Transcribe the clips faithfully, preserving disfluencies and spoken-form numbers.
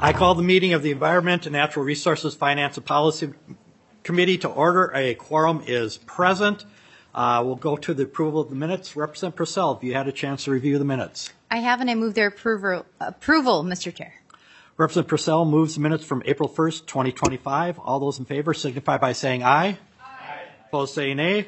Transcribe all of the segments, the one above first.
I call the meeting of the Environment and Natural Resources Finance and Policy Committee to order. A quorum is present. Uh, we'll go to the approval of the minutes. Representative Purcell, have you had a chance to review the minutes? I have, and I move their approval, approval, Mister Chair. Representative Purcell moves the minutes from April first, twenty twenty-five. All those in favor signify by saying aye. Aye. Opposed, say nay.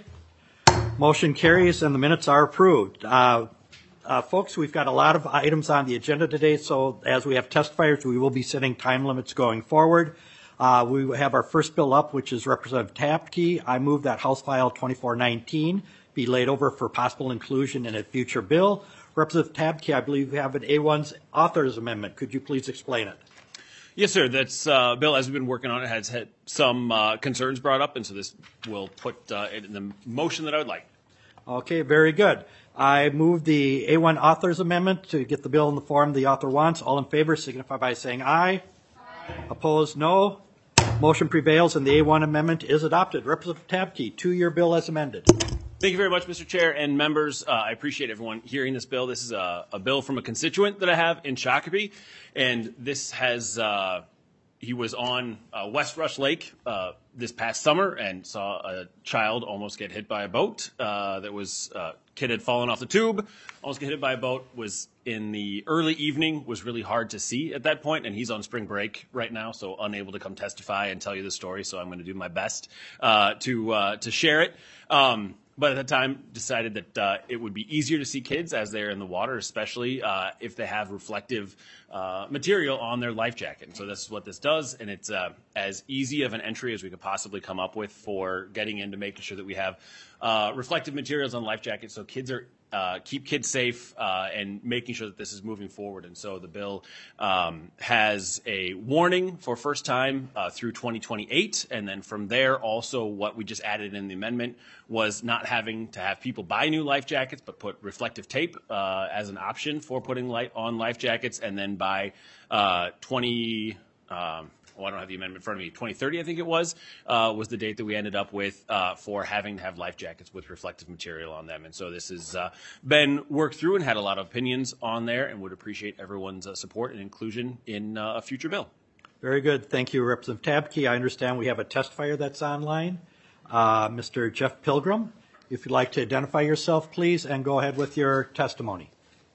Motion carries, and the minutes are approved. Uh, uh, folks, we've got a lot of items on the agenda today, so as we have testifiers, we will be setting time limits going forward. Uh, we have our first bill up, which is Representative Tapke. I move that House File twenty-four nineteen be laid over for possible inclusion in a future bill. Representative Tapke, I believe we have an A one's author's amendment. Could you please explain it? Yes, sir. That's uh, bill, as we've been working on it, has had some uh, concerns brought up, and so this will put uh, it in the motion that I would like. Okay, very good. I move the A one author's amendment to get the bill in the form the author wants. All in favor signify by saying aye. Aye. Opposed, no. Motion prevails, and the A one amendment is adopted. Representative Tapke, two-year bill as amended. Thank you very much, Mister Chair and members. Uh, I appreciate everyone hearing this bill. This is a, a bill from a constituent that I have in Shakopee, and this has uh, he was on uh, West Rush Lake uh, this past summer and saw a child almost get hit by a boat. Uh, that was uh, kid had fallen off the tube, almost get hit by a boat. Was in the early evening, was really hard to see at that point, and he's on spring break right now, so unable to come testify and tell you the story. So I'm going to do my best uh, to uh, to share it. Um, But at the time, decided that uh, it would be easier to see kids as they're in the water, especially uh, if they have reflective uh, material on their life jacket. And so this is what this does, and it's uh, as easy of an entry as we could possibly come up with for getting into making sure that we have uh, reflective materials on life jackets so kids are Uh, keep kids safe uh, and making sure that this is moving forward. And so the bill um, has a warning for first time uh, through twenty twenty-eight. And then from there, also what we just added in the amendment was not having to have people buy new life jackets, but put reflective tape uh, as an option for putting light on life jackets. And then by uh, twenty, um, oh, I don't have the amendment in front of me, twenty thirty, I think it was, uh, was the date that we ended up with uh, for having to have life jackets with reflective material on them. And so this has uh, been worked through and had a lot of opinions on there, and would appreciate everyone's uh, support and inclusion in uh, a future bill. Very good. Thank you, Representative Tapke. I understand we have a testifier that's online, uh, Mister Jeff Pilgrim. If you'd like to identify yourself, please, and go ahead with your testimony.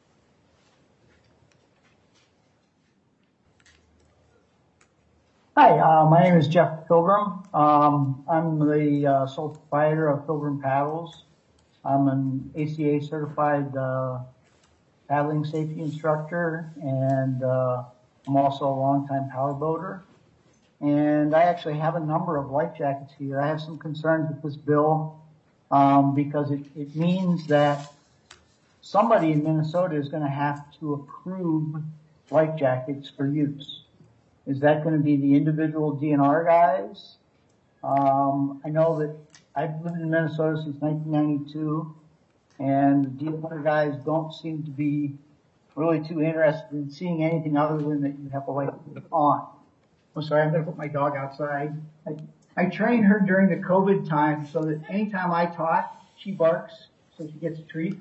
Hi, uh, my name is Jeff Pilgrim. Um, I'm the uh, sole proprietor of Pilgrim Paddles. I'm an A C A certified uh, paddling safety instructor, and uh, I'm also a longtime powerboater. And I actually have a number of life jackets here. I have some concerns with this bill um, because it, it means that somebody in Minnesota is going to have to approve life jackets for use. Is that going to be the individual D N R guys? Um, I know that I've lived in Minnesota since nineteen ninety-two, and the D N R guys don't seem to be really too interested in seeing anything other than that you have a light on. I'm sorry, I'm going to put my dog outside. I, I trained her during the COVID time so that anytime I talk, she barks, so she gets a treat.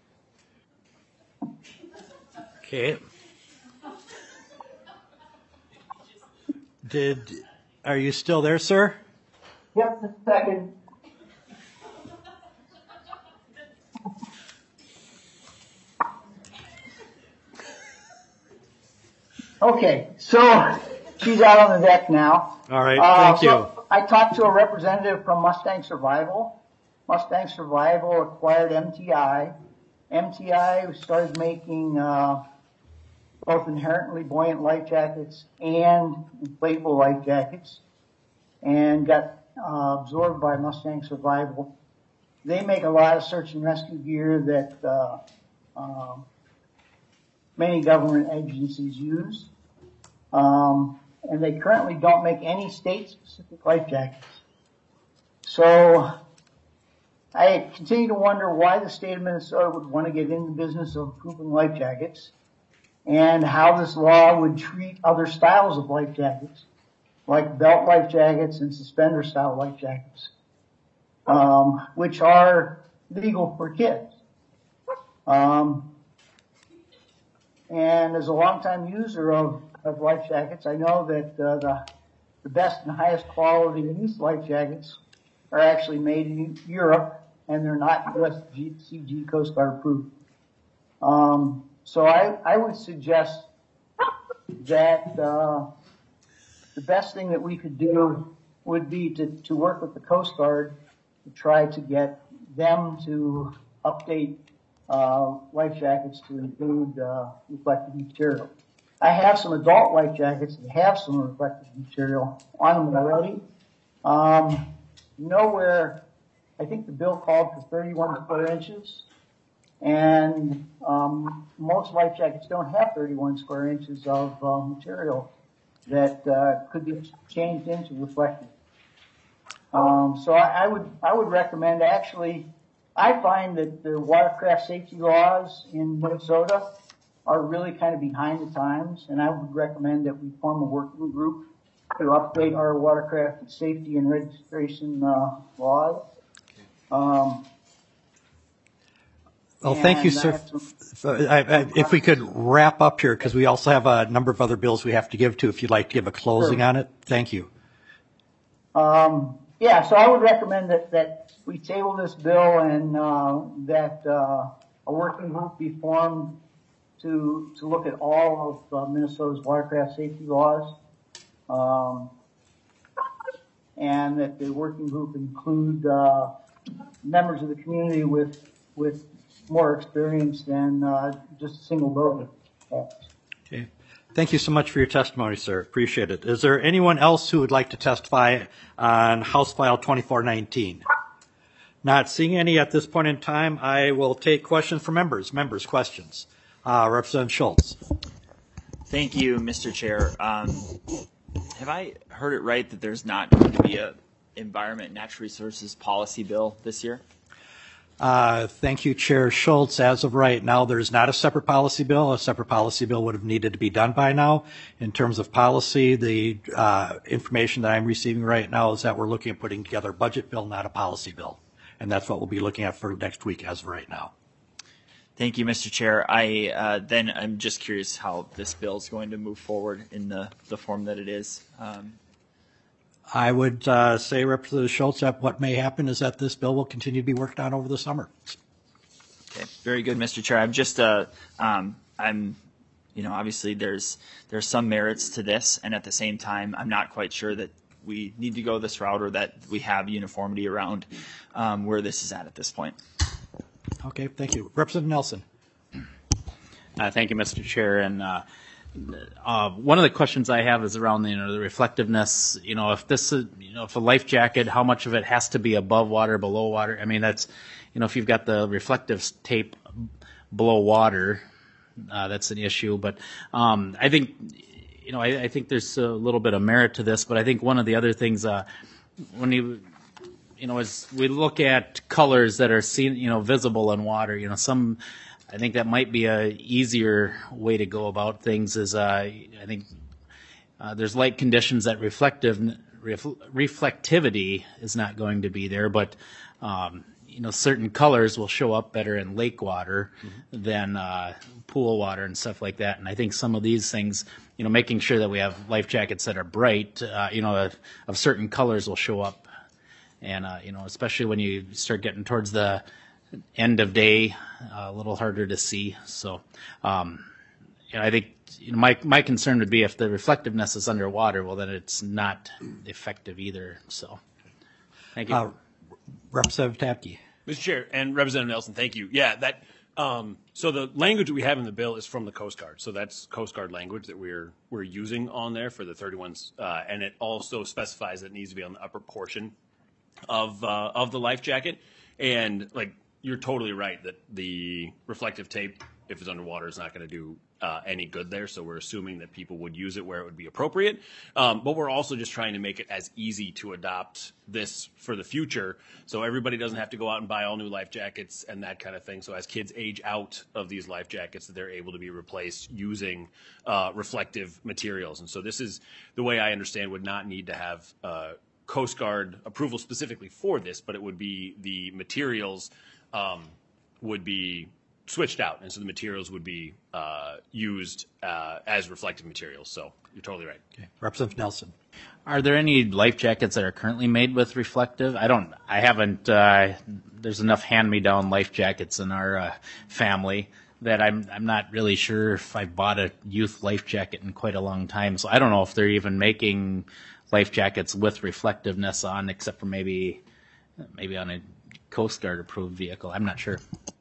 Okay. Did, are you still there, sir? Yep, just a second. Okay, so she's out on the deck now. All right, uh, thank so you. I talked to a representative from Mustang Survival. Mustang Survival acquired M T I. M T I started making uh, both inherently buoyant life jackets and inflatable life jackets, and got uh, absorbed by Mustang Survival. They make a lot of search and rescue gear that uh, uh, many government agencies use, um, and they currently don't make any state-specific life jackets. So I continue to wonder why the state of Minnesota would want to get in the business of approving life jackets, and how this law would treat other styles of life jackets, like belt life jackets and suspender style life jackets, um, which are legal for kids. Um, And as a longtime user of, of life jackets, I know that uh, the, the best and highest quality of these life jackets are actually made in Europe, and they're not U S C G Coast Guard approved. Um, so I, I would suggest that uh, the best thing that we could do would be to, to work with the Coast Guard to try to get them to update uh, life jackets to include uh, reflective material. I have some adult life jackets that have some reflective material on them already. Um, nowhere, I think the bill called for thirty-one square inches, and um, most life jackets don't have thirty-one square inches of uh, material that uh, could be changed into reflective. Um, so I, I would I would recommend actually. I find that the watercraft safety laws in Minnesota are really kind of behind the times, and I would recommend that we form a working group to update our watercraft safety and registration uh, laws. Um, Well, thank you, sir. F- I- I- If we could wrap up here, because we also have a number of other bills we have to give to, if you'd like to give a closing Sure. on it. Thank you. Um, yeah, so I would recommend that, that we table this bill and uh, that uh, a working group be formed to to look at all of uh, Minnesota's watercraft safety laws, um, and that the working group include uh, members of the community with with more experience than uh, just a single voter. Okay. Thank you so much for your testimony, sir. Appreciate it. Is there anyone else who would like to testify on House File twenty-four nineteen? Not seeing any at this point in time, I will take questions from members. Members, questions. Uh, Representative Schultz. Thank you, Mister Chair. Um, have I heard it right that there's not going to be a environment and natural resources policy bill this year? Uh, thank you, Chair Schultz. As of right now, there's not a separate policy bill. A separate policy bill would have needed to be done by now. In terms of policy, the uh, information that I'm receiving right now is that we're looking at putting together a budget bill, not a policy bill. And that's what we'll be looking at for next week as of right now. Thank you, Mister Chair. I uh, then I'm just curious how this bill is going to move forward in the, the form that it is. Um, I would uh, say, Representative Schultz, that what may happen is that this bill will continue to be worked on over the summer. Okay, very good, Mister Chair. I'm just, uh, um, I'm, you know, obviously there's there's some merits to this, and at the same time, I'm not quite sure that we need to go this route or that we have uniformity around um, where this is at at this point. Okay, thank you. Representative Nelson. Uh, thank you, Mister Chair. And uh, uh, one of the questions I have is around the, you know, the reflectiveness. You know, if this is, you know, if a life jacket, how much of it has to be above water, below water? I mean, that's, you know, if you've got the reflective tape below water, uh, that's an issue. But um, I think, you know, I, I think there's a little bit of merit to this. But I think one of the other things, uh, when you you know, as we look at colors that are seen, you know, visible in water, you know, some, I think that might be a easier way to go about things is, uh, I think uh, there's light conditions that reflective, ref, reflectivity is not going to be there, but, um, you know, certain colors will show up better in lake water mm-hmm. than uh, pool water and stuff like that. And I think some of these things, you know, making sure that we have life jackets that are bright, uh, you know, of, of certain colors will show up. And, uh, you know, especially when you start getting towards the end of day, uh, a little harder to see. So, um, you know, I think you know, my my concern would be if the reflectiveness is underwater, well, then it's not effective either. So, thank you. Uh, Representative Tapke. Mister Chair and Representative Nelson, thank you. Yeah, that. Um, so the language that we have in the bill is from the Coast Guard. So that's Coast Guard language that we're we're using on there for the thirty-ones, uh, and it also specifies that it needs to be on the upper portion of uh, of the life jacket. And like you're totally right that the reflective tape, if it's underwater, is not going to do uh, any good there. So we're assuming that people would use it where it would be appropriate. Um, but we're also just trying to make it as easy to adopt this for the future, so everybody doesn't have to go out and buy all new life jackets and that kind of thing. So as kids age out of these life jackets, that they're able to be replaced using uh, reflective materials. And so this is the way I understand would not need to have uh, Coast Guard approval specifically for this, but it would be the materials um, would be switched out, and so the materials would be uh, used uh, as reflective materials. So you're totally right. Okay. Representative Nelson. Are there any life jackets that are currently made with reflective? I don't, I haven't, uh, there's enough hand-me-down life jackets in our uh, family that I'm, I'm not really sure if I've bought a youth life jacket in quite a long time. So I don't know if they're even making life jackets with reflectiveness on, except for maybe, maybe on a Coast Guard approved vehicle. I'm not sure.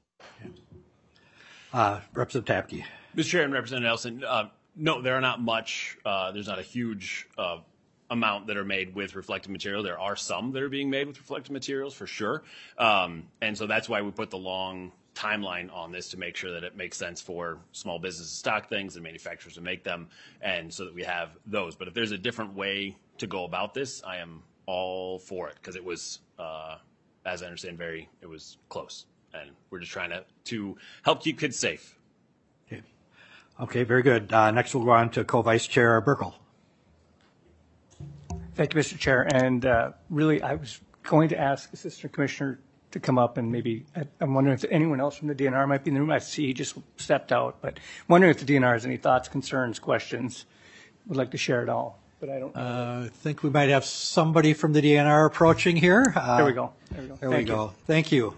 Uh, Representative Tapke. Mister Chair and Representative Nelson, uh, no, there are not much, uh, there's not a huge uh, amount that are made with reflective material. There are some that are being made with reflective materials for sure. Um, and so that's why we put the long timeline on this, to make sure that it makes sense for small businesses to stock things and manufacturers to make them, and so that we have those. But if there's a different way to go about this, I am all for it, because it was, uh, as I understand, very, it was close. And we're just trying to, to help keep kids safe. Okay, okay, very good. Uh, next we'll go on to Co-Vice Chair Burkle. Thank you, Mister Chair. And uh, really, I was going to ask Assistant Commissioner to come up, and maybe I, I'm wondering if anyone else from the D N R might be in the room. I see he just stepped out, but I'm wondering if the D N R has any thoughts, concerns, questions, would like to share it all. But I don't know. Uh, I think we might have somebody from the D N R approaching here. Uh, there we go. There we go. There Thank we you. go. Thank you.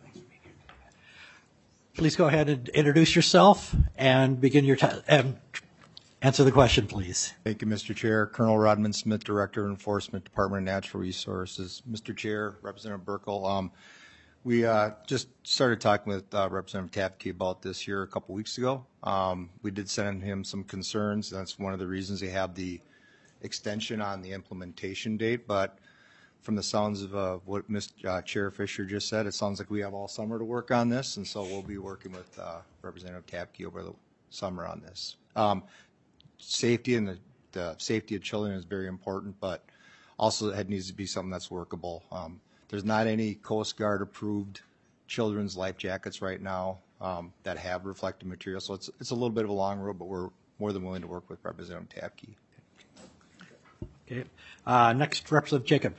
Please go ahead and introduce yourself and begin your time. Um, answer the question, please. Thank you, Mister Chair. Colonel Rodman Smith, Director of Enforcement, Department of Natural Resources. Mister Chair, Representative Burkle, um, we uh, just started talking with uh, Representative Tapke about this here a couple weeks ago. Um, we did send him some concerns. That's one of the reasons they have the extension on the implementation date. But from the sounds of uh, what Mister Uh, Chair Fisher just said, it sounds like we have all summer to work on this, and so we'll be working with uh, Representative Tapke over the summer on this. Um, safety and the, the safety of children is very important, but also it needs to be something that's workable. Um, there's not any Coast Guard approved children's life jackets right now um, that have reflective material, so it's it's a little bit of a long road, but we're more than willing to work with Representative Tapke. Okay. Uh, next, Representative Jacob.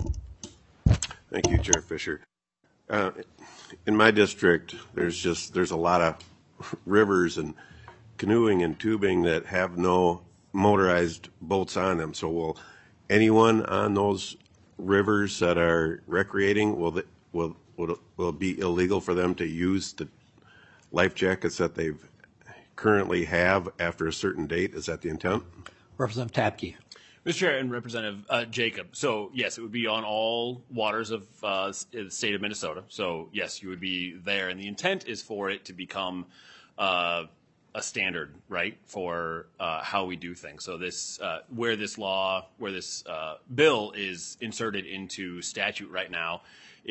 Thank you, Chair Fisher. Uh, in my district, there's just there's a lot of rivers and canoeing and tubing that have no motorized boats on them. So will anyone on those rivers that are recreating, will the, will will will it be illegal for them to use the life jackets that they've currently have after a certain date? Is that the intent? Representative Tapke. Mister Chair and Representative uh, Jacob, so yes, it would be on all waters of uh, the state of Minnesota. So yes, you would be there, and the intent is for it to become uh, a standard, right, for uh, how we do things. So this, uh, where this law, where this uh, bill is inserted into statute right now,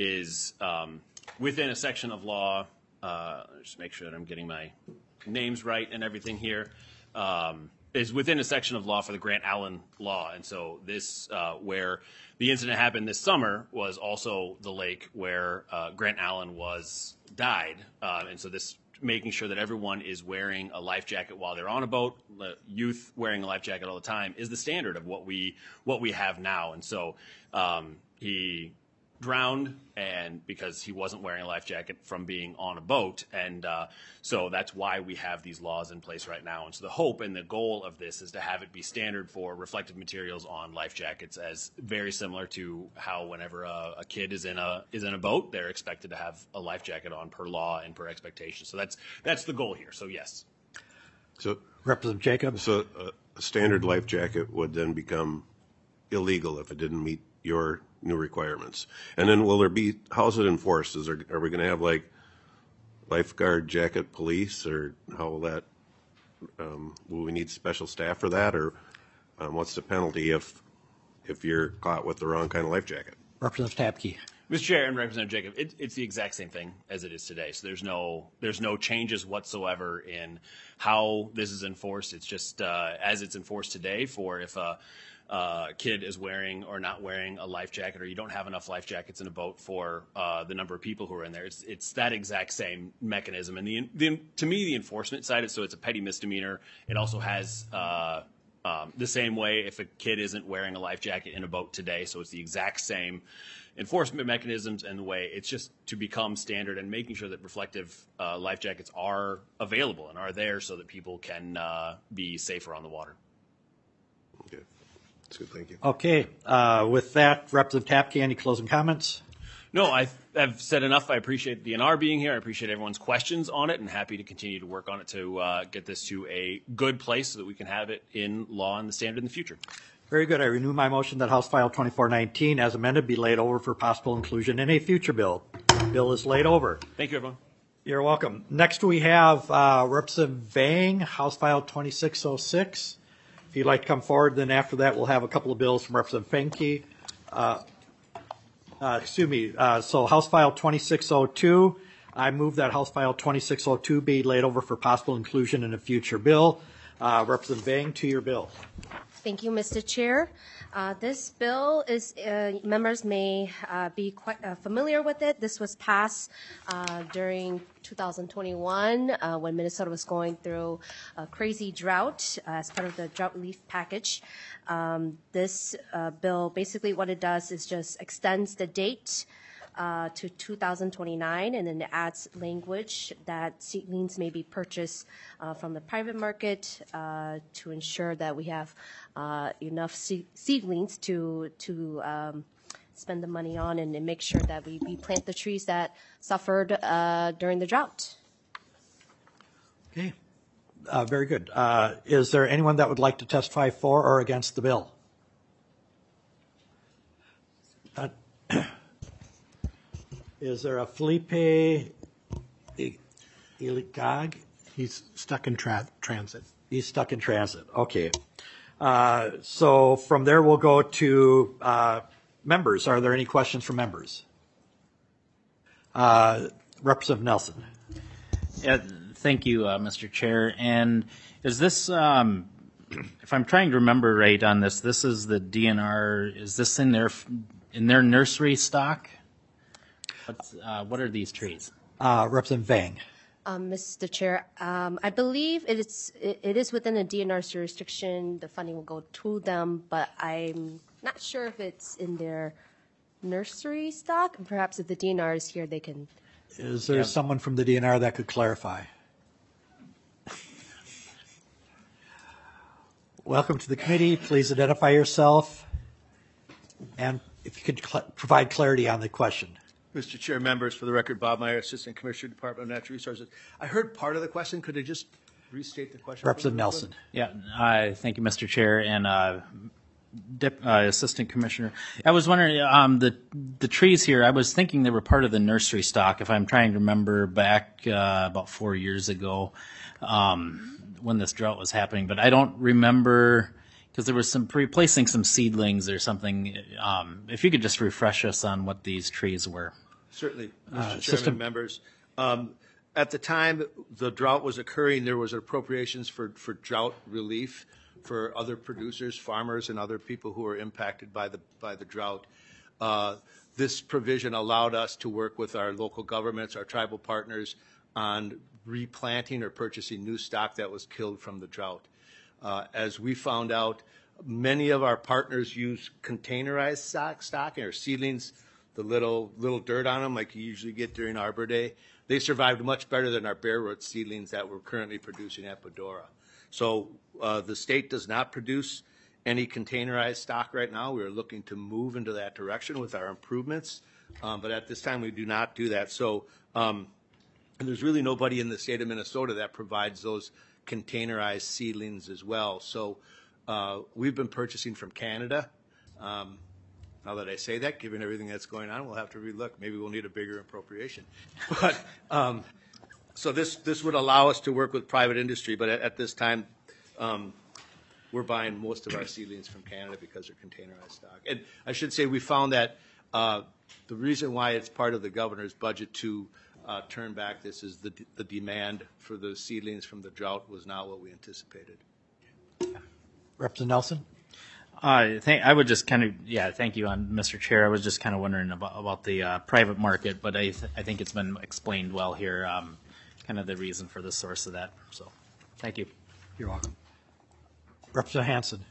is um, within a section of law. Uh, just make sure that I'm getting my names right and everything here. Um, is within a section of law for the Grant Allen law. And so this, uh, where the incident happened this summer, was also the lake where uh, Grant Allen was died. Uh, and so this, making sure that everyone is wearing a life jacket while they're on a boat, youth wearing a life jacket all the time, is the standard of what we what we have now. And so um, he drowned, and because he wasn't wearing a life jacket from being on a boat, and uh, so that's why we have these laws in place right now. And so the hope and the goal of this is to have it be standard for reflective materials on life jackets, as very similar to how whenever a, a kid is in a is in a boat, they're expected to have a life jacket on per law and per expectation. So that's that's the goal here. So yes. So Representative Jacob. So uh, a standard life jacket would then become illegal if it didn't meet your new requirements. And then will there be, how's it enforced? Is there, are we going to have like lifeguard jacket police, or how will that, um, will we need special staff for that, or um, what's the penalty if if you're caught with the wrong kind of life jacket? Representative Tapke. Mister Chair and Representative Jacob, it, it's the exact same thing as it is today. So there's no there's no changes whatsoever in how this is enforced. It's just uh, as it's enforced today. For if a uh, kid is wearing or not wearing a life jacket, or you don't have enough life jackets in a boat for uh, the number of people who are in there, it's it's that exact same mechanism. And the, the to me, the enforcement side is, so it's a petty misdemeanor. It also has Uh, Um, the same way if a kid isn't wearing a life jacket in a boat today, so it's the exact same enforcement mechanisms and the way it's just to become standard and making sure that reflective uh, life jackets are available and are there so that people can uh, be safer on the water. Okay. That's good. Thank you. Okay. Uh, with that, Representative Tapke, any closing comments? No, I, I've said enough. I appreciate the D N R being here. I appreciate everyone's questions on it and happy to continue to work on it to uh, get this to a good place so that we can have it in law and the standard in the future. Very good. I renew my motion that House File twenty-four nineteen as amended be laid over for possible inclusion in a future bill. Bill is laid over. Thank you, everyone. You're welcome. Next we have uh, Representative Vang, House File twenty-six oh six. If you'd like to come forward, then after that we'll have a couple of bills from Representative Fenke. Uh, uh, excuse me. Uh, so House File twenty-six oh two, I move that House File twenty-six oh two be laid over for possible inclusion in a future bill. Uh, Representative Vang, to your bill. Thank you, Mister Chair. Uh, this bill is, uh, members may uh, be quite uh, familiar with it. This was passed uh, during two thousand twenty-one uh, when Minnesota was going through a crazy drought uh, as part of the drought relief package. Um, this uh, bill, basically what it does is just extends the date Uh, to two thousand twenty-nine, and then it adds language that seedlings may be purchased uh, from the private market uh, to ensure that we have uh, enough se- seedlings to to um, spend the money on, and, and make sure that we replant the trees that suffered uh, during the drought. Okay. Uh, very good. Uh, is there anyone that would like to testify for or against the bill? Uh, Is there a Felipe Iligag? He's stuck in tra- transit. He's stuck in transit. Okay. Uh, so from there, we'll go to uh, members. Are there any questions from members? Uh, Representative Nelson. Yeah, thank you, uh, Mister Chair. And is this, um, if I'm trying to remember right on this, this is the D N R. Is this in their in their nursery stock? What's, uh, what are these trees? Uh, Representative Vang. Um, Mister Chair, um, I believe it is it, it is within the D N R's jurisdiction. The funding will go to them, but I'm not sure if it's in their nursery stock. Perhaps if the D N R is here, they can. Is there Yeah. someone from the D N R that could clarify? Welcome to the committee. Please identify yourself, and if you could cl- provide clarity on the question. Mister Chair, members, for the record, Bob Meyer, Assistant Commissioner, Department of Natural Resources. I heard part of the question. Could I just restate the question? Representative Nelson. Yeah, uh, thank you, Mister Chair, and uh, Dip, uh, Assistant Commissioner. I was wondering, um, the the trees here, I was thinking they were part of the nursery stock, if I'm trying to remember back uh, about four years ago um, when this drought was happening, but I don't remember, because there was some replacing some seedlings or something. Um, if you could just refresh us on what these trees were. Certainly, Mister Uh, Chairman, Assistant- members. Um, at the time the drought was occurring, there was appropriations for, for drought relief for other producers, farmers, and other people who were impacted by the by the drought. Uh, this provision allowed us to work with our local governments, our tribal partners, on replanting or purchasing new stock that was killed from the drought. Uh, as we found out, many of our partners use containerized stock, stocking or seedlings, the little little dirt on them like you usually get during Arbor Day. They survived much better than our bare root seedlings that we're currently producing at Bedora. So uh, the state does not produce any containerized stock right now. We're looking to move into that direction with our improvements, um, but at this time we do not do that. So um, and there's really nobody in the state of Minnesota that provides those containerized seedlings as well. So uh, we've been purchasing from Canada. Um, now that I say that, given everything that's going on, we'll have to relook. Maybe we'll need a bigger appropriation. But um, so this this would allow us to work with private industry, but at, at this time, um, we're buying most of our seedlings from Canada because they're containerized stock. And I should say we found that uh, the reason why it's part of the governor's budget to uh, turn back this is the the demand for the seedlings from the drought was not what we anticipated. Representative Nelson? I think I would just kind of, yeah, thank you, on Mister Chair. I was just kind of wondering about, about the uh, private market, but I, th- I think it's been explained well here, um, kind of the reason for the source of that. So, thank you. You're welcome. Representative Hansen.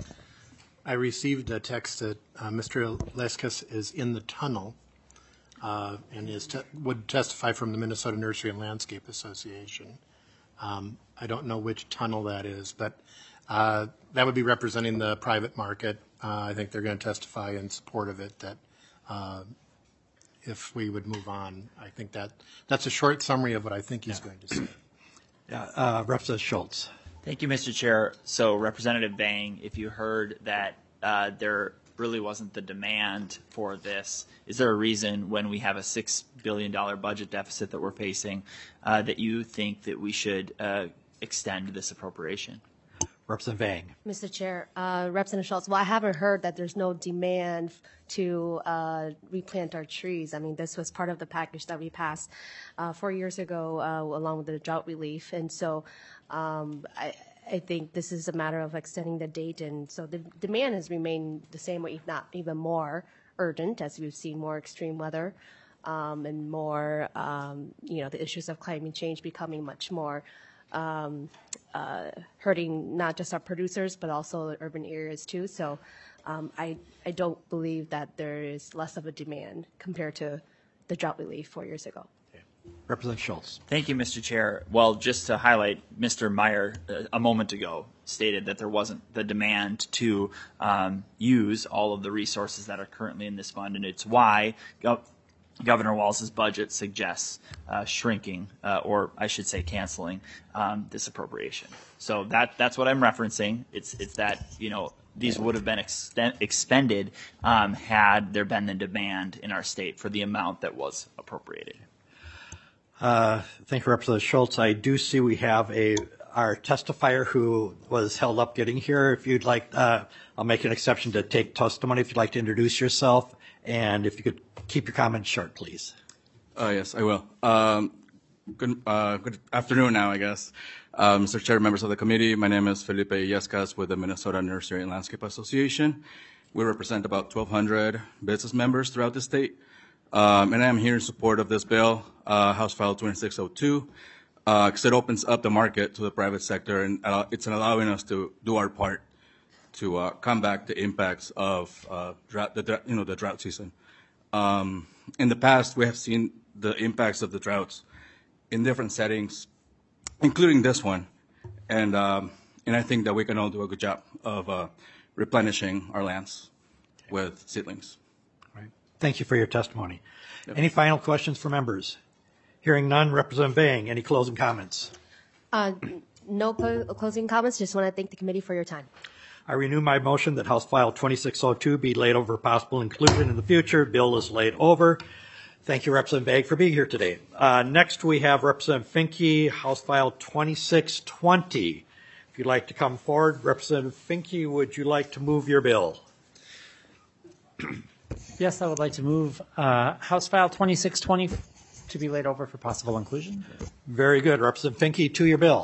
I received a text that uh, Mister Leskus is in the tunnel uh, and is te- would testify from the Minnesota Nursery and Landscape Association. Um, I don't know which tunnel that is, but uh, that would be representing the private market. Uh, I think they're going to testify in support of it, that uh, if we would move on. I think that that's a short summary of what I think he's Yeah. going to say. Yeah, uh, Representative Schultz. Thank you, Mister Chair. So Representative Bang, if you heard that uh, there really wasn't the demand for this, is there a reason when we have a six billion dollars budget deficit that we're facing uh, that you think that we should uh, extend this appropriation? Representative Bang. Mister Chair, uh, Representative Schultz, well, I haven't heard that there's no demand to uh, replant our trees. I mean, this was part of the package that we passed uh, four years ago uh, along with the drought relief. And so um, I, I think this is a matter of extending the date. And so the demand has remained the same, or if not even more urgent, as we've seen more extreme weather um, and more, um, you know, the issues of climate change becoming much more Um, uh, hurting not just our producers, but also the urban areas too. So um, I, I don't believe that there is less of a demand compared to the drought relief four years ago. Representative Schultz. Thank you, Mister Chair. Well, just to highlight, Mister Meyer uh, a moment ago stated that there wasn't the demand to um, use all of the resources that are currently in this fund, and it's why Gov- Governor Walz's budget suggests uh, shrinking, uh, or I should say canceling, um, this appropriation. So that that's what I'm referencing. It's it's that, you know, these would have been extend, expended um, had there been the demand in our state for the amount that was appropriated. Uh, thank you, Representative Schultz. I do see we have a our testifier who was held up getting here. If you'd like, uh, I'll make an exception to take testimony. If you'd like to introduce yourself, and if you could keep your comments short, please. Uh, yes, I will. Um, good, uh, good afternoon now, I guess. Uh, Mister Chair, members of the committee, my name is Felipe Yescas with the Minnesota Nursery and Landscape Association. We represent about twelve hundred business members throughout the state. Um, and I'm here in support of this bill, uh, House File twenty-six oh two, because uh, it opens up the market to the private sector, and uh, it's allowing us to do our part to uh, combat the impacts of uh, drought, the, you know, the drought season. Um, in the past, we have seen the impacts of the droughts in different settings, including this one, and um, and I think that we can all do a good job of uh, replenishing our lands with seedlings. Thank you for your testimony. Yep. Any final questions for members? Hearing none, Representative Bang, any closing comments? Uh, no clo- closing comments. Just want to thank the committee for your time. I renew my motion that House File twenty-six oh two be laid over for possible inclusion in the future. Bill is laid over. Thank you, Representative Bang, for being here today. Uh, next, we have Representative Finke, House File twenty-six twenty. If you'd like to come forward, Representative Finke, would you like to move your bill? Yes, I would like to move uh, House File twenty-six twenty to be laid over for possible inclusion. Very good. Representative Finke, to your bill.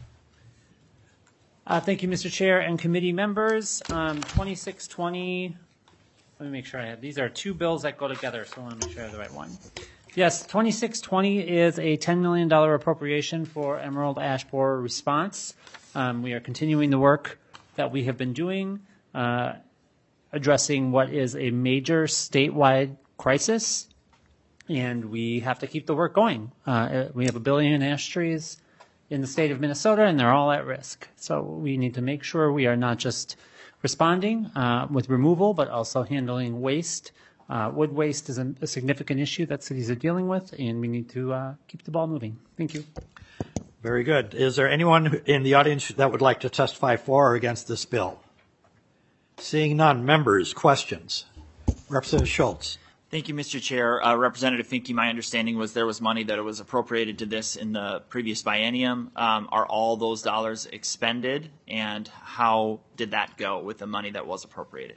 Uh, thank you, Mister Chair and committee members. Um, twenty-six twenty, let me make sure I have, these are two bills that go together, so I want to make sure I have the right one. Yes, twenty-six twenty is a ten million dollars appropriation for emerald ash borer response. Um, we are continuing the work that we have been doing, uh, addressing what is a major statewide crisis, and we have to keep the work going. Uh, we have a billion ash trees in the state of Minnesota, and they're all at risk. So we need to make sure we are not just responding uh, with removal, but also handling waste. Uh, wood waste is a, a significant issue that cities are dealing with, and we need to uh, keep the ball moving. Thank you. Very good. Is there anyone in the audience that would like to testify for or against this bill? Seeing none, members, questions? Representative Schultz. Thank you, Mister Chair. Uh, Representative Finke, my understanding was there was money that was appropriated to this in the previous biennium. Um, are all those dollars expended, and how did that go with the money that was appropriated?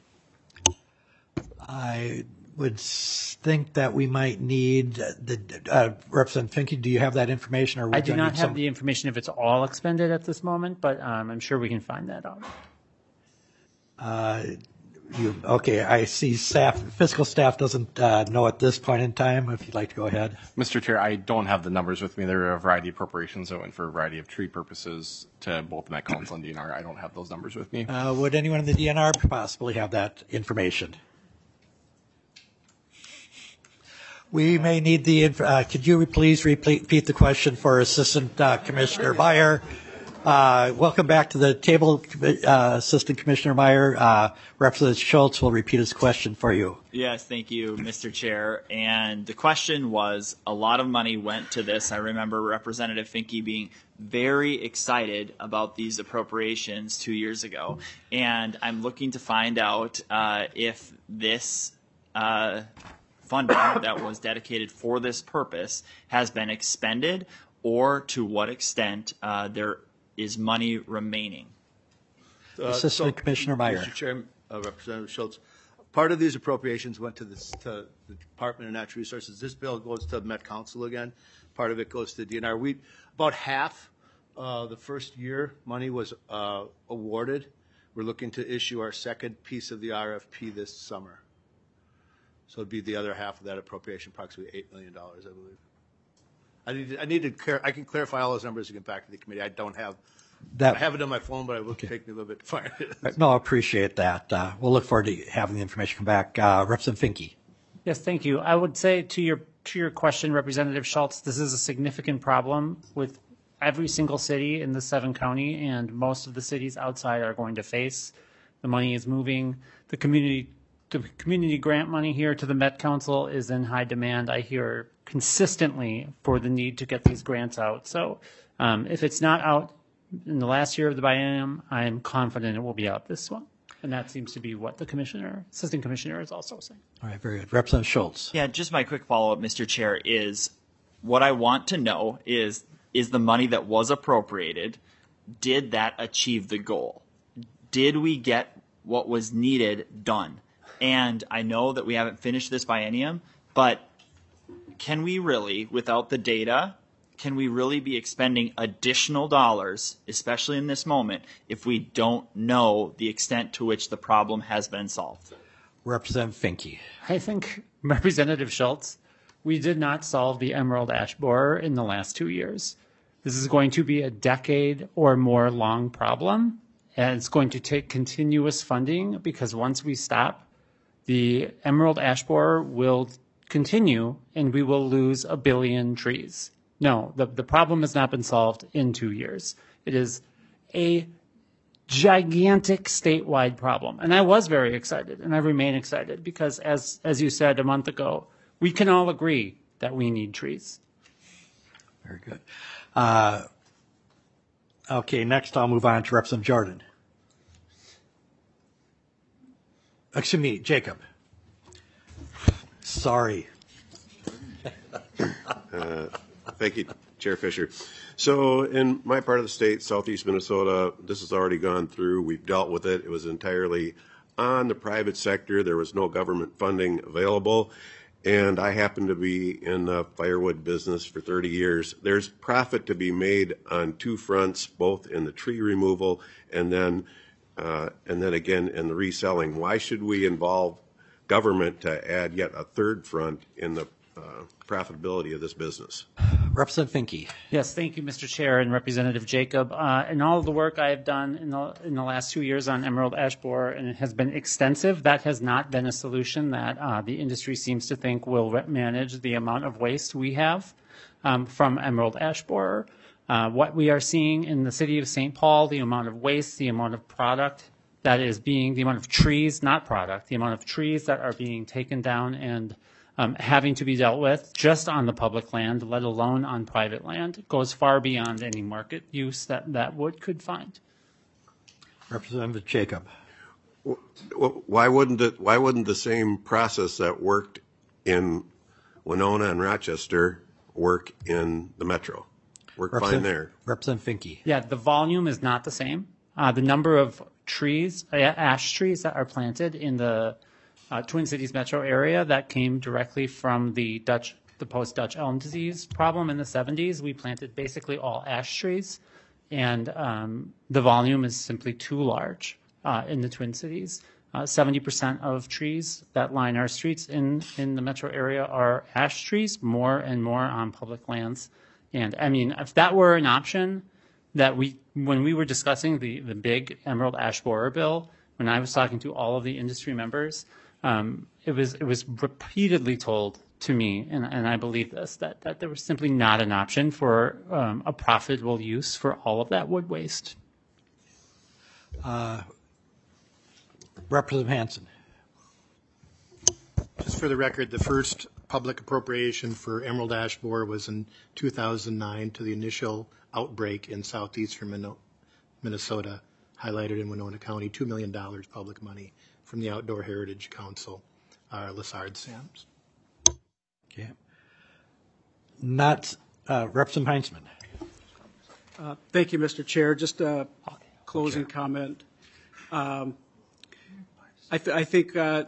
I would think that we might need the uh, Representative Finke. Do you have that information? Or I do not have some... the information if it's all expended at this moment, but um, I'm sure we can find that out. Uh, You, okay, I see staff, fiscal staff doesn't uh, know at this point in time. If you'd like to go ahead. Mister Chair, I don't have the numbers with me. There are a variety of appropriations that went for a variety of tree purposes to both the Met Council and D N R. I don't have those numbers with me. Uh, would anyone in the D N R possibly have that information? We may need the, inf- uh, could you please repeat the question for Assistant uh, Commissioner Meyer? Uh, welcome back to the table, uh, Assistant Commissioner Meyer. Uh, Representative Schultz will repeat his question for you. Yes, thank you, Mister Chair. And the question was, a lot of money went to this. I remember Representative Finke being very excited about these appropriations two years ago. And I'm looking to find out uh, if this uh, funding that was dedicated for this purpose has been expended, or to what extent uh, there is money remaining. Uh, Assistant so, Commissioner Meyer. Mister Chair, uh, Representative Schultz, part of these appropriations went to, this, to the Department of Natural Resources. This bill goes to Met Council again. Part of it goes to D N R. We about half uh, the first year money was uh, awarded. We're looking to issue our second piece of the R F P this summer. So it'd be the other half of that appropriation, approximately eight million dollars, I believe. I need to, I need to clar- I can clarify all those numbers and get back to the committee. I don't have That- I have it on my phone, but it will Okay. take me a little bit to find it. No, I appreciate that. Uh, we'll look forward to having the information come back. Uh, Representative Finke. Yes, thank you. I would say to your to your question, Representative Schultz, this is a significant problem with every single city in the seven county, and most of the cities outside are going to face. The money is moving. The community the community grant money here to the Met Council is in high demand. I hear consistently for the need to get these grants out. So um, if it's not out in the last year of the biennium, I'm confident it will be out this one. And that seems to be what the commissioner, assistant commissioner is also saying. All right, very good. Representative Schultz. Yeah, just my quick follow-up, Mister Chair, is what I want to know is, is the money that was appropriated, did that achieve the goal? Did we get what was needed done? And I know that we haven't finished this biennium, but can we really, without the data, can we really be expending additional dollars, especially in this moment, if we don't know the extent to which the problem has been solved? Representative Finke. I think, Representative Schultz, we did not solve the emerald ash borer in the last two years. This is going to be a decade or more long problem, and it's going to take continuous funding, because once we stop, the emerald ash borer will continue and we will lose a billion trees. No, the, the problem has not been solved in two years. It is a gigantic statewide problem. And I was very excited, and I remain excited, because as, as you said a month ago, we can all agree that we need trees. Very good. Uh, okay, next I'll move on to Representative Jordan. Excuse me, Jacob. Sorry. Uh, Thank you, Chair Fisher. So in my part of the state, southeast Minnesota, this has already gone through. We've dealt with it. It was entirely on the private sector. There was no government funding available. And I happen to be in the firewood business for thirty years. There's profit to be made on two fronts, both in the tree removal and then uh, and then again in the reselling. Why should we involve government to add yet a third front in the uh, profitability of this business? Representative Finke. Yes, thank you, Mister Chair and Representative Jacob. Uh, and all of the work I have done in the in the last two years on emerald ash borer, and it has been extensive. That has not been a solution that uh, the industry seems to think will re- manage the amount of waste we have um, from emerald ash borer. Uh, what we are seeing in the city of Saint Paul, the amount of waste, the amount of product that is being, the amount of trees, not product, the amount of trees that are being taken down and Um, having to be dealt with just on the public land, let alone on private land, goes far beyond any market use that that wood could find. Representative Jacob. Why wouldn't it? Why wouldn't the same process that worked in Winona and Rochester work in the metro? Work fine there. Representative Finke. Yeah, the volume is not the same. Uh, the number of trees, uh, ash trees that are planted in the Uh, Twin Cities metro area that came directly from the Dutch, the post-Dutch elm disease problem in the seventies. We planted basically all ash trees, and um, the volume is simply too large uh, in the Twin Cities. Uh, seventy percent of trees that line our streets in, in the metro area are ash trees, more and more on public lands. And I mean, if that were an option that we, when we were discussing the, the big emerald ash borer bill, when I was talking to all of the industry members, um, it was, it was repeatedly told to me, and, and I believe this, that, that there was simply not an option for um, a profitable use for all of that wood waste. Uh, Representative Hansen. Just for the record, the first public appropriation for emerald ash borer was in two thousand nine to the initial outbreak in southeastern Minnesota, highlighted in Winona County, two million dollars public money from the Outdoor Heritage Council, uh, Lessard Sams. Okay. Not uh, Representative Heinzman. Uh, Thank you, Mister Chair. Just a closing okay. comment. Um, I, th- I think uh,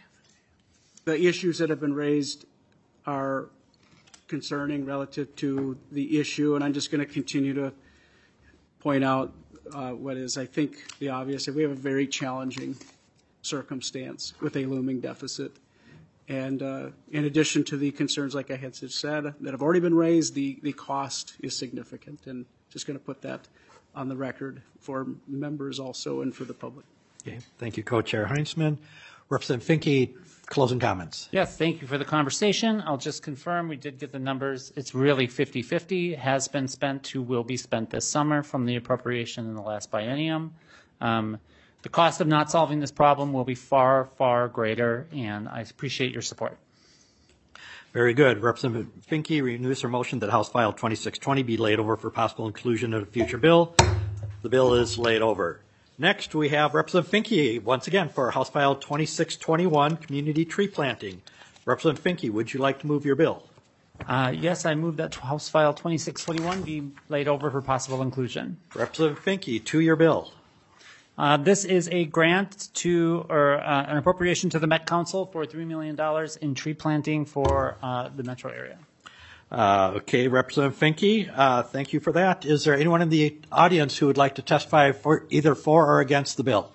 the issues that have been raised are concerning relative to the issue, and I'm just going to continue to point out uh, what is, I think, the obvious. We have a very challenging circumstance with a looming deficit. And uh, in addition to the concerns, like I had said, that have already been raised, the, the cost is significant. And just going to put that on the record for members also and for the public. Okay. Thank you, Co-Chair Heinzman. Representative Finke, closing comments. Yes, thank you for the conversation. I'll just confirm we did get the numbers. It's really fifty-fifty, has been spent to will be spent this summer from the appropriation in the last biennium. Um, The cost of not solving this problem will be far, far greater, and I appreciate your support. Very good. Representative Finke renews her motion that House File twenty-six twenty be laid over for possible inclusion in a future bill. The bill is laid over. Next, we have Representative Finke once again for House File twenty-six twenty-one, Community Tree Planting. Representative Finke, would you like to move your bill? Uh, yes, I move that House File twenty-six twenty-one be laid over for possible inclusion. Representative Finke, to your bill. Uh, this is a grant to, or uh, an appropriation to the Met Council for three million dollars in tree planting for uh, the metro area. Uh, okay, Representative Finke, uh, thank you for that. Is there anyone in the audience who would like to testify for either for or against the bill?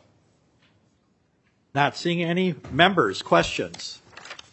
Not seeing any. Members, questions?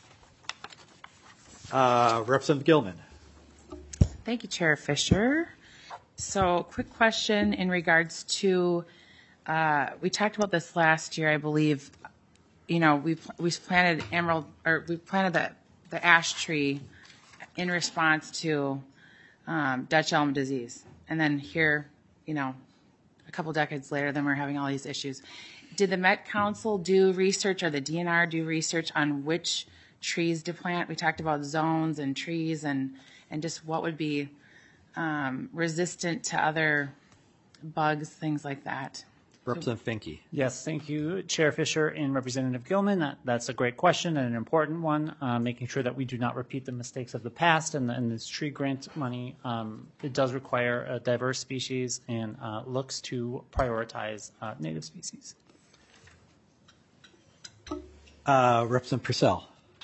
Uh, Representative Gilman. Thank you, Chair Fisher. So, quick question in regards to Uh, we talked about this last year, I believe. You know, we we planted emerald, or we planted the the ash tree in response to um, Dutch elm disease, and then here, you know, a couple decades later, then we're having all these issues. Did the Met Council do research, or the D N R do research on which trees to plant? We talked about zones and trees, and and just what would be um, resistant to other bugs, things like that. Representative Finke. Yes, thank you, Chair Fisher and Representative Gilman. That, that's a great question and an important one, uh, making sure that we do not repeat the mistakes of the past. And, and this tree grant money, um, it does require a diverse species and uh, looks to prioritize uh, native species. Uh, Representative Purcell.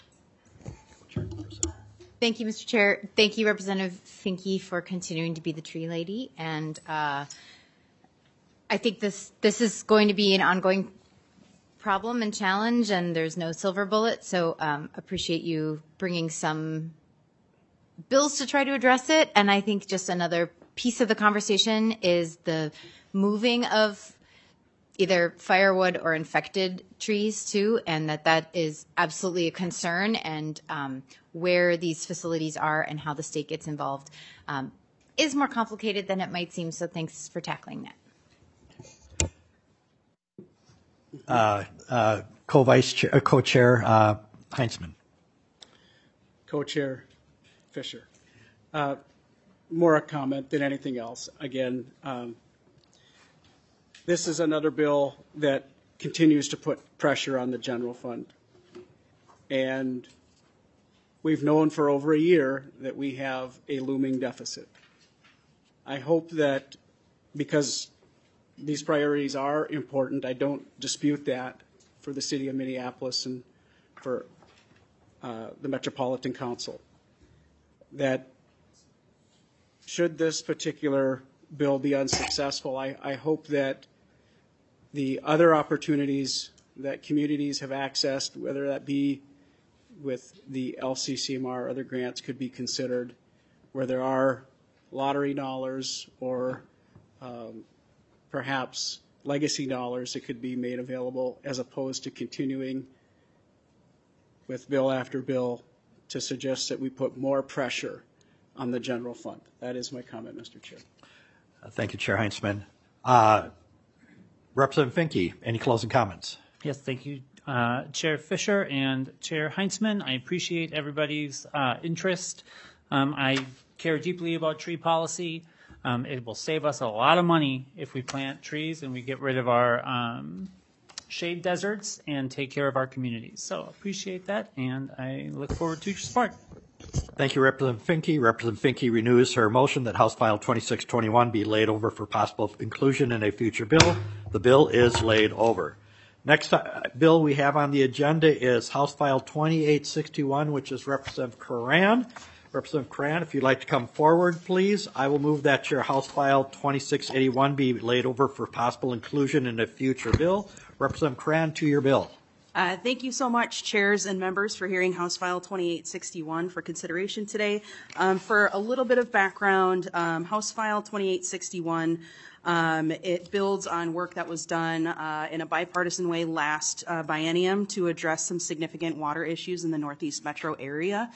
Thank you, Mister Chair. Thank you, Representative Finke, for continuing to be the tree lady. And uh, I think this this is going to be an ongoing problem and challenge, and there's no silver bullet. So um, appreciate you bringing some bills to try to address it. And I think just another piece of the conversation is the moving of either firewood or infected trees too, and that that is absolutely a concern. And um, where these facilities are and how the state gets involved um, is more complicated than it might seem. So thanks for tackling that. Uh, uh, co-vice chair, uh, co-chair uh, Heinzman. Co-chair Fisher. Uh, more a comment than anything else. Again, um, this is another bill that continues to put pressure on the general fund. And we've known for over a year that we have a looming deficit. I hope that because these priorities are important, I don't dispute that for the city of Minneapolis and for uh, the Metropolitan Council, that should this particular bill be unsuccessful, I, I hope that the other opportunities that communities have accessed, whether that be with the L C C M R or other grants, could be considered, where there are lottery dollars or um, perhaps legacy dollars that could be made available, as opposed to continuing with bill after bill to suggest that we put more pressure on the general fund. That is my comment, Mister Chair. Uh, Thank you, Chair Heinzman. Uh, Representative Finke, any closing comments? Yes, thank you, uh, Chair Fisher and Chair Heinzman. I appreciate everybody's uh, interest. Um, I care deeply about tree policy. Um, it will save us a lot of money if we plant trees and we get rid of our um, shade deserts and take care of our communities. So appreciate that, and I look forward to your support. Thank you, Representative Finke. Representative Finke renews her motion that House File twenty-six twenty-one be laid over for possible inclusion in a future bill. The bill is laid over. Next uh, bill we have on the agenda is House File twenty-eight sixty-one, which is Representative Curran. Representative Curran, if you'd like to come forward, please. I will move that your House File twenty-six eighty-one be laid over for possible inclusion in a future bill. Representative Curran, to your bill. Uh, thank you so much, chairs and members, for hearing House File twenty-eight sixty-one for consideration today. Um, for a little bit of background, um, House File twenty-eight sixty-one, um, it builds on work that was done uh, in a bipartisan way last uh, biennium to address some significant water issues in the Northeast metro area.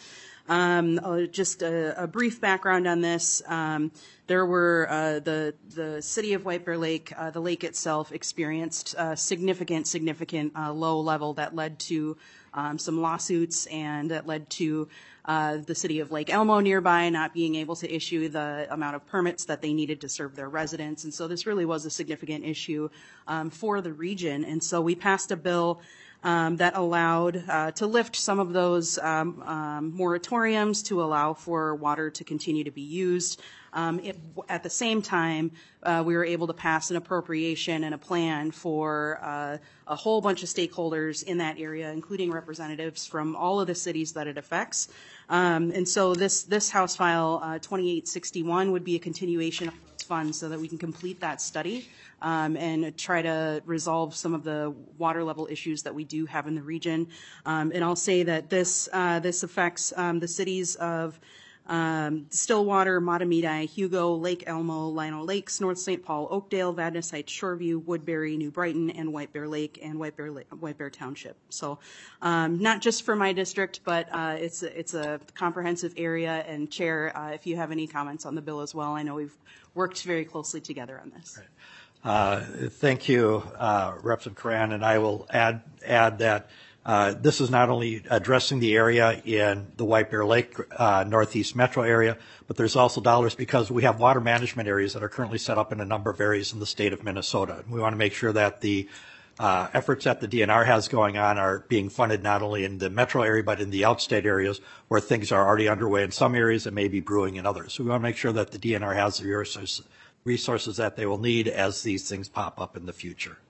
Um, uh, just a, a brief background on this. Um, there were uh, the the city of White Bear Lake, uh, the lake itself experienced uh, significant, significant uh, low level that led to um, some lawsuits, and that led to uh, the city of Lake Elmo nearby not being able to issue the amount of permits that they needed to serve their residents. And so this really was a significant issue um, for the region. And so we passed a bill Um, that allowed uh, to lift some of those um, um, moratoriums to allow for water to continue to be used. Um, it, at the same time, uh, we were able to pass an appropriation and a plan for uh, a whole bunch of stakeholders in that area, including representatives from all of the cities that it affects. Um, and so this, this House File uh, twenty-eight sixty-one would be a continuation of those funds so that we can complete that study. Um, and try to resolve some of the water level issues that we do have in the region. Um, and I'll say that this uh, this affects um, the cities of um, Stillwater, Matamidi, Hugo, Lake Elmo, Lino Lakes, North Saint Paul, Oakdale, Vadnais Heights, Shoreview, Woodbury, New Brighton, and White Bear Lake and White Bear, Lake, White Bear Township. So um, not just for my district, but uh, it's, it's a comprehensive area. And Chair, uh, if you have any comments on the bill as well, I know we've worked very closely together on this. Right. Uh, thank you, uh, Representative Curran, and I will add add that uh, this is not only addressing the area in the White Bear Lake uh, Northeast metro area, but there's also dollars because we have water management areas that are currently set up in a number of areas in the state of Minnesota. And we want to make sure that the uh, efforts that the D N R has going on are being funded not only in the metro area, but in the outstate areas where things are already underway in some areas and may be brewing in others. So we want to make sure that the D N R has the resources resources that they will need as these things pop up in the future.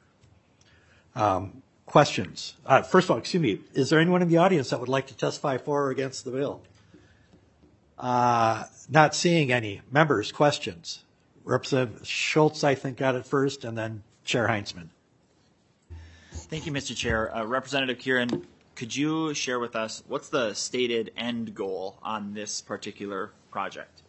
Um, questions? Uh, first of all, excuse me, is there anyone in the audience that would like to testify for or against the bill? Uh, not seeing any. Members, questions? Representative Schultz, I think, got it first, and then Chair Heinzman. Thank you, Mister Chair. Uh, Representative Kieran, could you share with us what's the stated end goal on this particular project?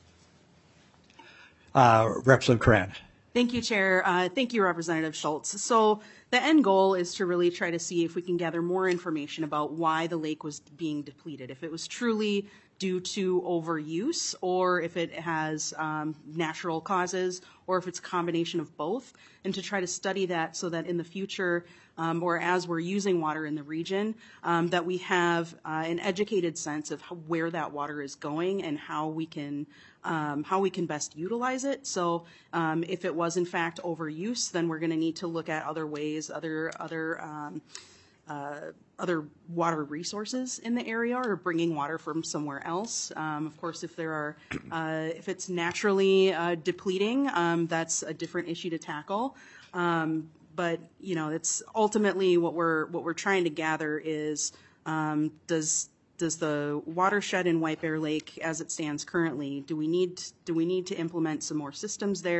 Uh, Representative Curran. Thank you, Chair. Uh, thank you, Representative Schultz. So the end goal is to really try to see if we can gather more information about why the lake was being depleted, if it was truly due to overuse, or if it has um, natural causes, or if it's a combination of both, and to try to study that so that in the future, um, or as we're using water in the region, um, that we have uh, an educated sense of how, where that water is going and how we can um, how we can best utilize it. So um, if it was in fact overuse, then we're going to need to look at other ways, other other um, Uh, other water resources in the area, or bringing water from somewhere else. Um, of course, if there are, uh, if it's naturally uh, depleting, um, that's a different issue to tackle. Um, but you know, it's ultimately what we're what we're trying to gather is um, does does the watershed in White Bear Lake, as it stands currently, do we need do we need to implement some more systems there,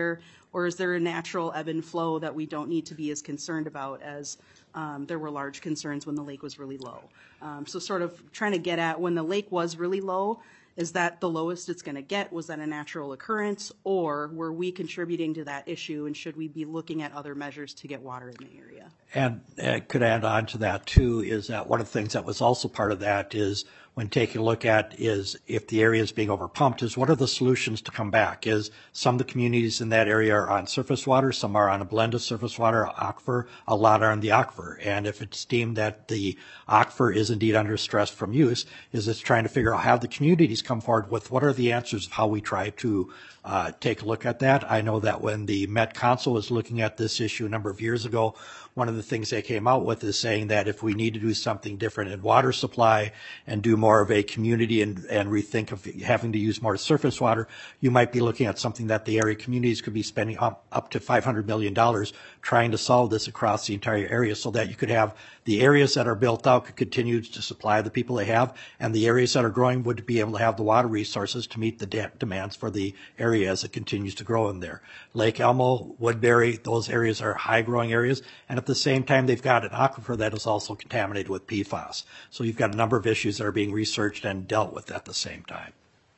Or is there a natural ebb and flow that we don't need to be as concerned about as um, there were large concerns when the lake was really low? Um, so sort of trying to get at when the lake was really low, is that the lowest it's going to get? Was that a natural occurrence? Or were we contributing to that issue, and should we be looking at other measures to get water in the area? And I could add on to that too, is that one of the things that was also part of that is when taking a look at is if the area is being overpumped, is what are the solutions to come back? Is some of the communities in that area are on surface water, some are on a blend of surface water, aquifer, a lot are on the aquifer. And if it's deemed that the aquifer is indeed under stress from use, is it's trying to figure out how the communities come forward with what are the answers of how we try to uh, take a look at that. I know that when the Met Council was looking at this issue a number of years ago, one of the things they came out with is saying that if we need to do something different in water supply and do more of a community and, and rethink of having to use more surface water, you might be looking at something that the area communities could be spending up, up to five hundred million dollars trying to solve this across the entire area so that you could have the areas that are built out could continue to supply the people they have, and the areas that are growing would be able to have the water resources to meet the de- demands for the area as it continues to grow in there. Lake Elmo, Woodbury, those areas are high growing areas, and at the same time they've got an aquifer that is also contaminated with P FAS. So you've got a number of issues that are being researched and dealt with at the same time.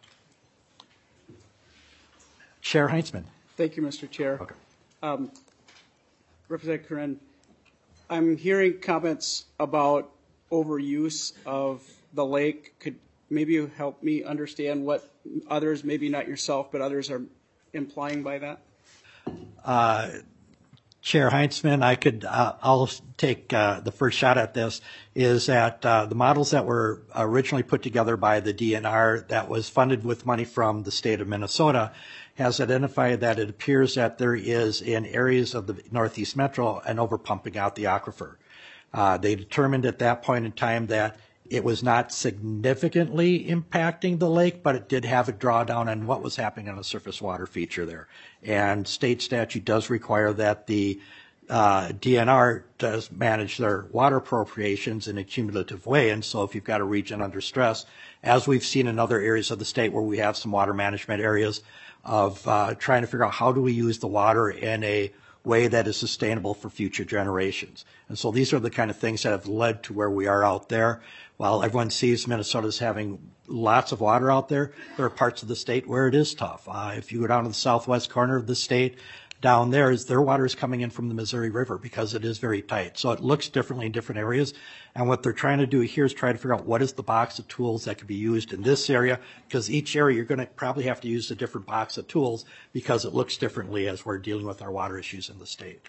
Chair Heinzman. Thank you, Mister Chair. Okay. Um, Representative Karen, I'm hearing comments about overuse of the lake. Could maybe you help me understand what others, maybe not yourself, but others are implying by that? Uh, Chair Heinzman, I could, uh, I'll take uh, the first shot at this, is that uh, the models that were originally put together by the D N R that was funded with money from the state of Minnesota has identified that it appears that there is in areas of the Northeast Metro an overpumping out the aquifer. Uh, they determined at that point in time that it was not significantly impacting the lake, but it did have a drawdown on what was happening on the surface water feature there. And state statute does require that the uh, D N R does manage their water appropriations in a cumulative way. And so if you've got a region under stress, as we've seen in other areas of the state where we have some water management areas, of uh, trying to figure out how do we use the water in a way that is sustainable for future generations. And so these are the kind of things that have led to where we are out there. While everyone sees Minnesota's having lots of water out there, there are parts of the state where it is tough. Uh, if you go down to the southwest corner of the state, down there is their water is coming in from the Missouri River because it is very tight. So it looks differently in different areas. And what they're trying to do here is try to figure out what is the box of tools that could be used in this area, because each area you're going to probably have to use a different box of tools because it looks differently as we're dealing with our water issues in the state.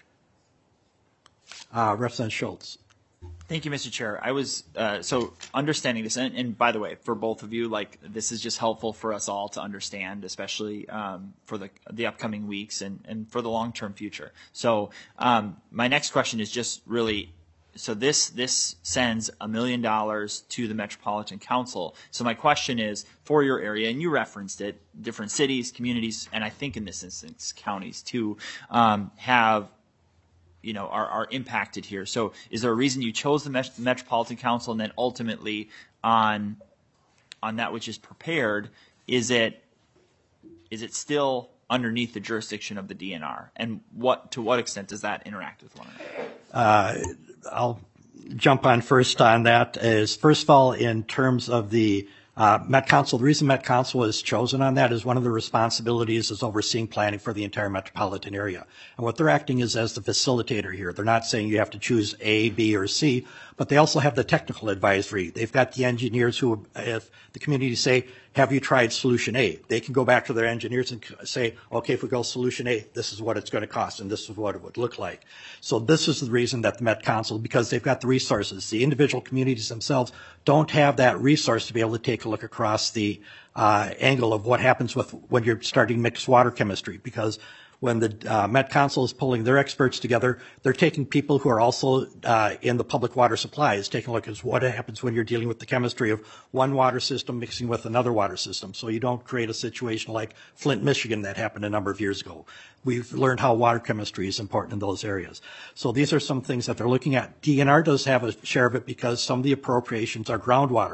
Uh, Representative Schultz. Thank you, Mister Chair. I was, uh, so understanding this, and, and by the way, for both of you, like, this is just helpful for us all to understand, especially um, for the the upcoming weeks and, and for the long-term future. So um, my next question is just really, so this this sends a million dollars to the Metropolitan Council. So my question is, for your area, and you referenced it, different cities, communities, and I think in this instance, counties too, um, have you know, are, are impacted here. So is there a reason you chose the Met- Metropolitan Council, and then ultimately on on that which is prepared, is it is it still underneath the jurisdiction of the D N R? And what to what extent does that interact with one another? Uh, I'll jump on first on that. Is first of all, in terms of the Uh, Met Council, the reason Met Council is chosen on that is one of the responsibilities is overseeing planning for the entire metropolitan area. And what they're acting is as the facilitator here. They're not saying you have to choose A, B, or C, but they also have the technical advisory. They've got the engineers who, if the community say, have you tried solution A? They can go back to their engineers and say, okay, if we go solution A, this is what it's going to cost and this is what it would look like. So this is the reason that the Met Council, because they've got the resources. The individual communities themselves don't have that resource to be able to take a look across the uh, angle of what happens with when you're starting mixed water chemistry, because when the uh, Met Council is pulling their experts together, they're taking people who are also uh, in the public water supplies, taking a look at what happens when you're dealing with the chemistry of one water system mixing with another water system, so you don't create a situation like Flint, Michigan that happened a number of years ago. We've learned how water chemistry is important in those areas. So these are some things that they're looking at. D N R does have a share of it because some of the appropriations are groundwater.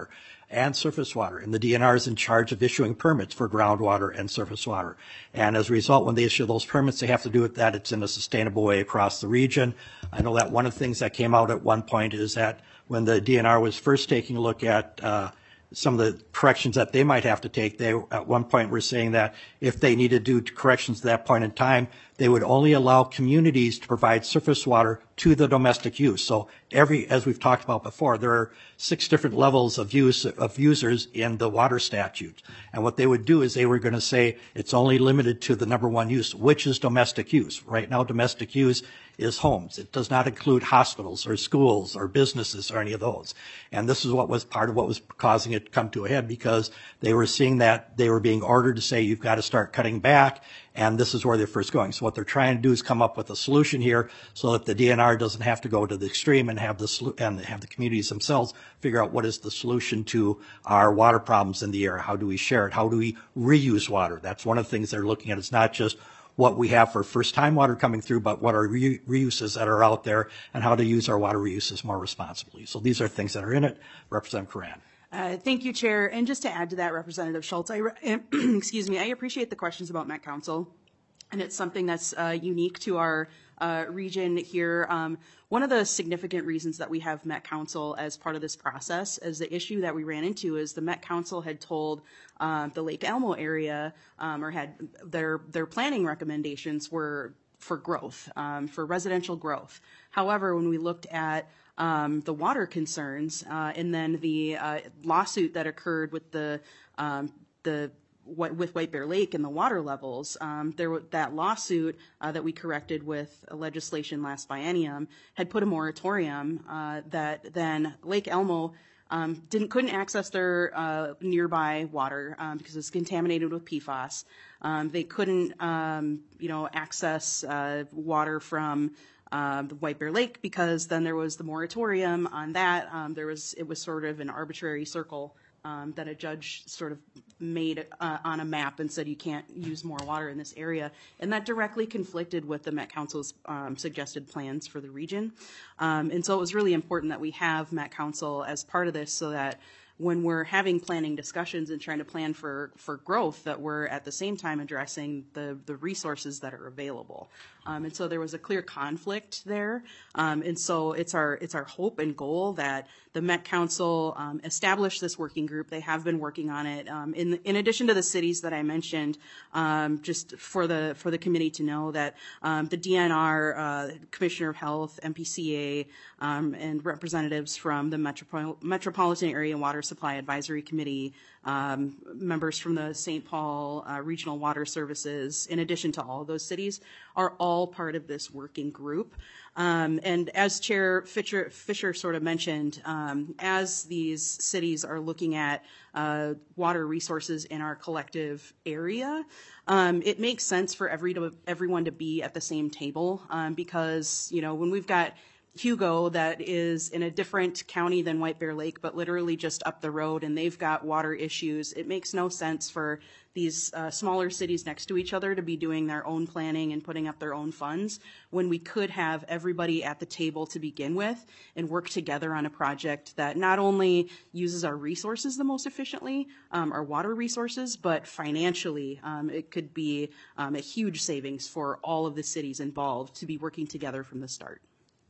and surface water. And the D N R is in charge of issuing permits for groundwater and surface water. And as a result, when they issue those permits, they have to do it that it's in a sustainable way across the region. I know that one of the things that came out at one point is that when the D N R was first taking a look at uh, some of the corrections that they might have to take, they at one point were saying that if they needed to do corrections at that point in time, they would only allow communities to provide surface water to the domestic use. So every, as we've talked about before, there are six different levels of use of users in the water statute. And what they would do is they were going to say it's only limited to the number one use, which is domestic use. Right now, domestic use is homes. It does not include hospitals or schools or businesses or any of those. And this is what was part of what was causing it to come to a head, because they were seeing that they were being ordered to say you've got to start cutting back, and this is where they're first going. So what they're trying to do is come up with a solution here so that the D N R doesn't have to go to the extreme and have the and have the communities themselves figure out what is the solution to our water problems in the area. How do we share it? How do we reuse water? That's one of the things they're looking at. It's not just what we have for first-time water coming through, but what are re- reuses that are out there and how to use our water reuses more responsibly. So these are things that are in it. Representative Coran. Uh, thank you, Chair. And just to add to that, Representative Schultz, I re- excuse me, I appreciate the questions about Met Council, and it's something that's uh, unique to our uh, region here. Um, one of the significant reasons that we have Met Council as part of this process is the issue that we ran into is the Met Council had told uh, the Lake Elmo area, um, or had their their planning recommendations were for growth, um, for residential growth. However, when we looked at Um, the water concerns, uh, and then the uh, lawsuit that occurred with the um, the with White Bear Lake and the water levels, um, there that lawsuit uh, that we corrected with legislation last biennium had put a moratorium uh, that then Lake Elmo um, didn't couldn't access their uh, nearby water um, because it's contaminated with P FAS. Um, they couldn't, um, you know, access uh, water from Uh, the White Bear Lake, because then there was the moratorium on that. Um, there was it was sort of an arbitrary circle um, that a judge sort of made uh, on a map and said you can't use more water in this area, and that directly conflicted with the Met Council's um, suggested plans for the region. Um, and so it was really important that we have Met Council as part of this, so that when we're having planning discussions and trying to plan for, for growth, that we're at the same time addressing the, the resources that are available. Um, and so there was a clear conflict there. Um, and so it's our it's our hope and goal that the Met Council um, establish this working group. They have been working on it. Um, in in addition to the cities that I mentioned, um, just for the for the committee to know that um, the D N R, uh, Commissioner of Health, M P C A, um, and representatives from the Metropol- Metropolitan Area Water Supply Advisory Committee, um, members from the Saint Paul uh, Regional Water Services, in addition to all of those cities, are all part of this working group. Um, and as Chair Fisher, Fisher sort of mentioned, um, as these cities are looking at uh, water resources in our collective area, um, it makes sense for every to, everyone to be at the same table, um, because, you know, when we've got Hugo that is in a different county than White Bear Lake, but literally just up the road, and they've got water issues, it makes no sense for these uh, smaller cities next to each other to be doing their own planning and putting up their own funds, when we could have everybody at the table to begin with and work together on a project that not only uses our resources the most efficiently, um, our water resources, but financially um, it could be um, a huge savings for all of the cities involved to be working together from the start.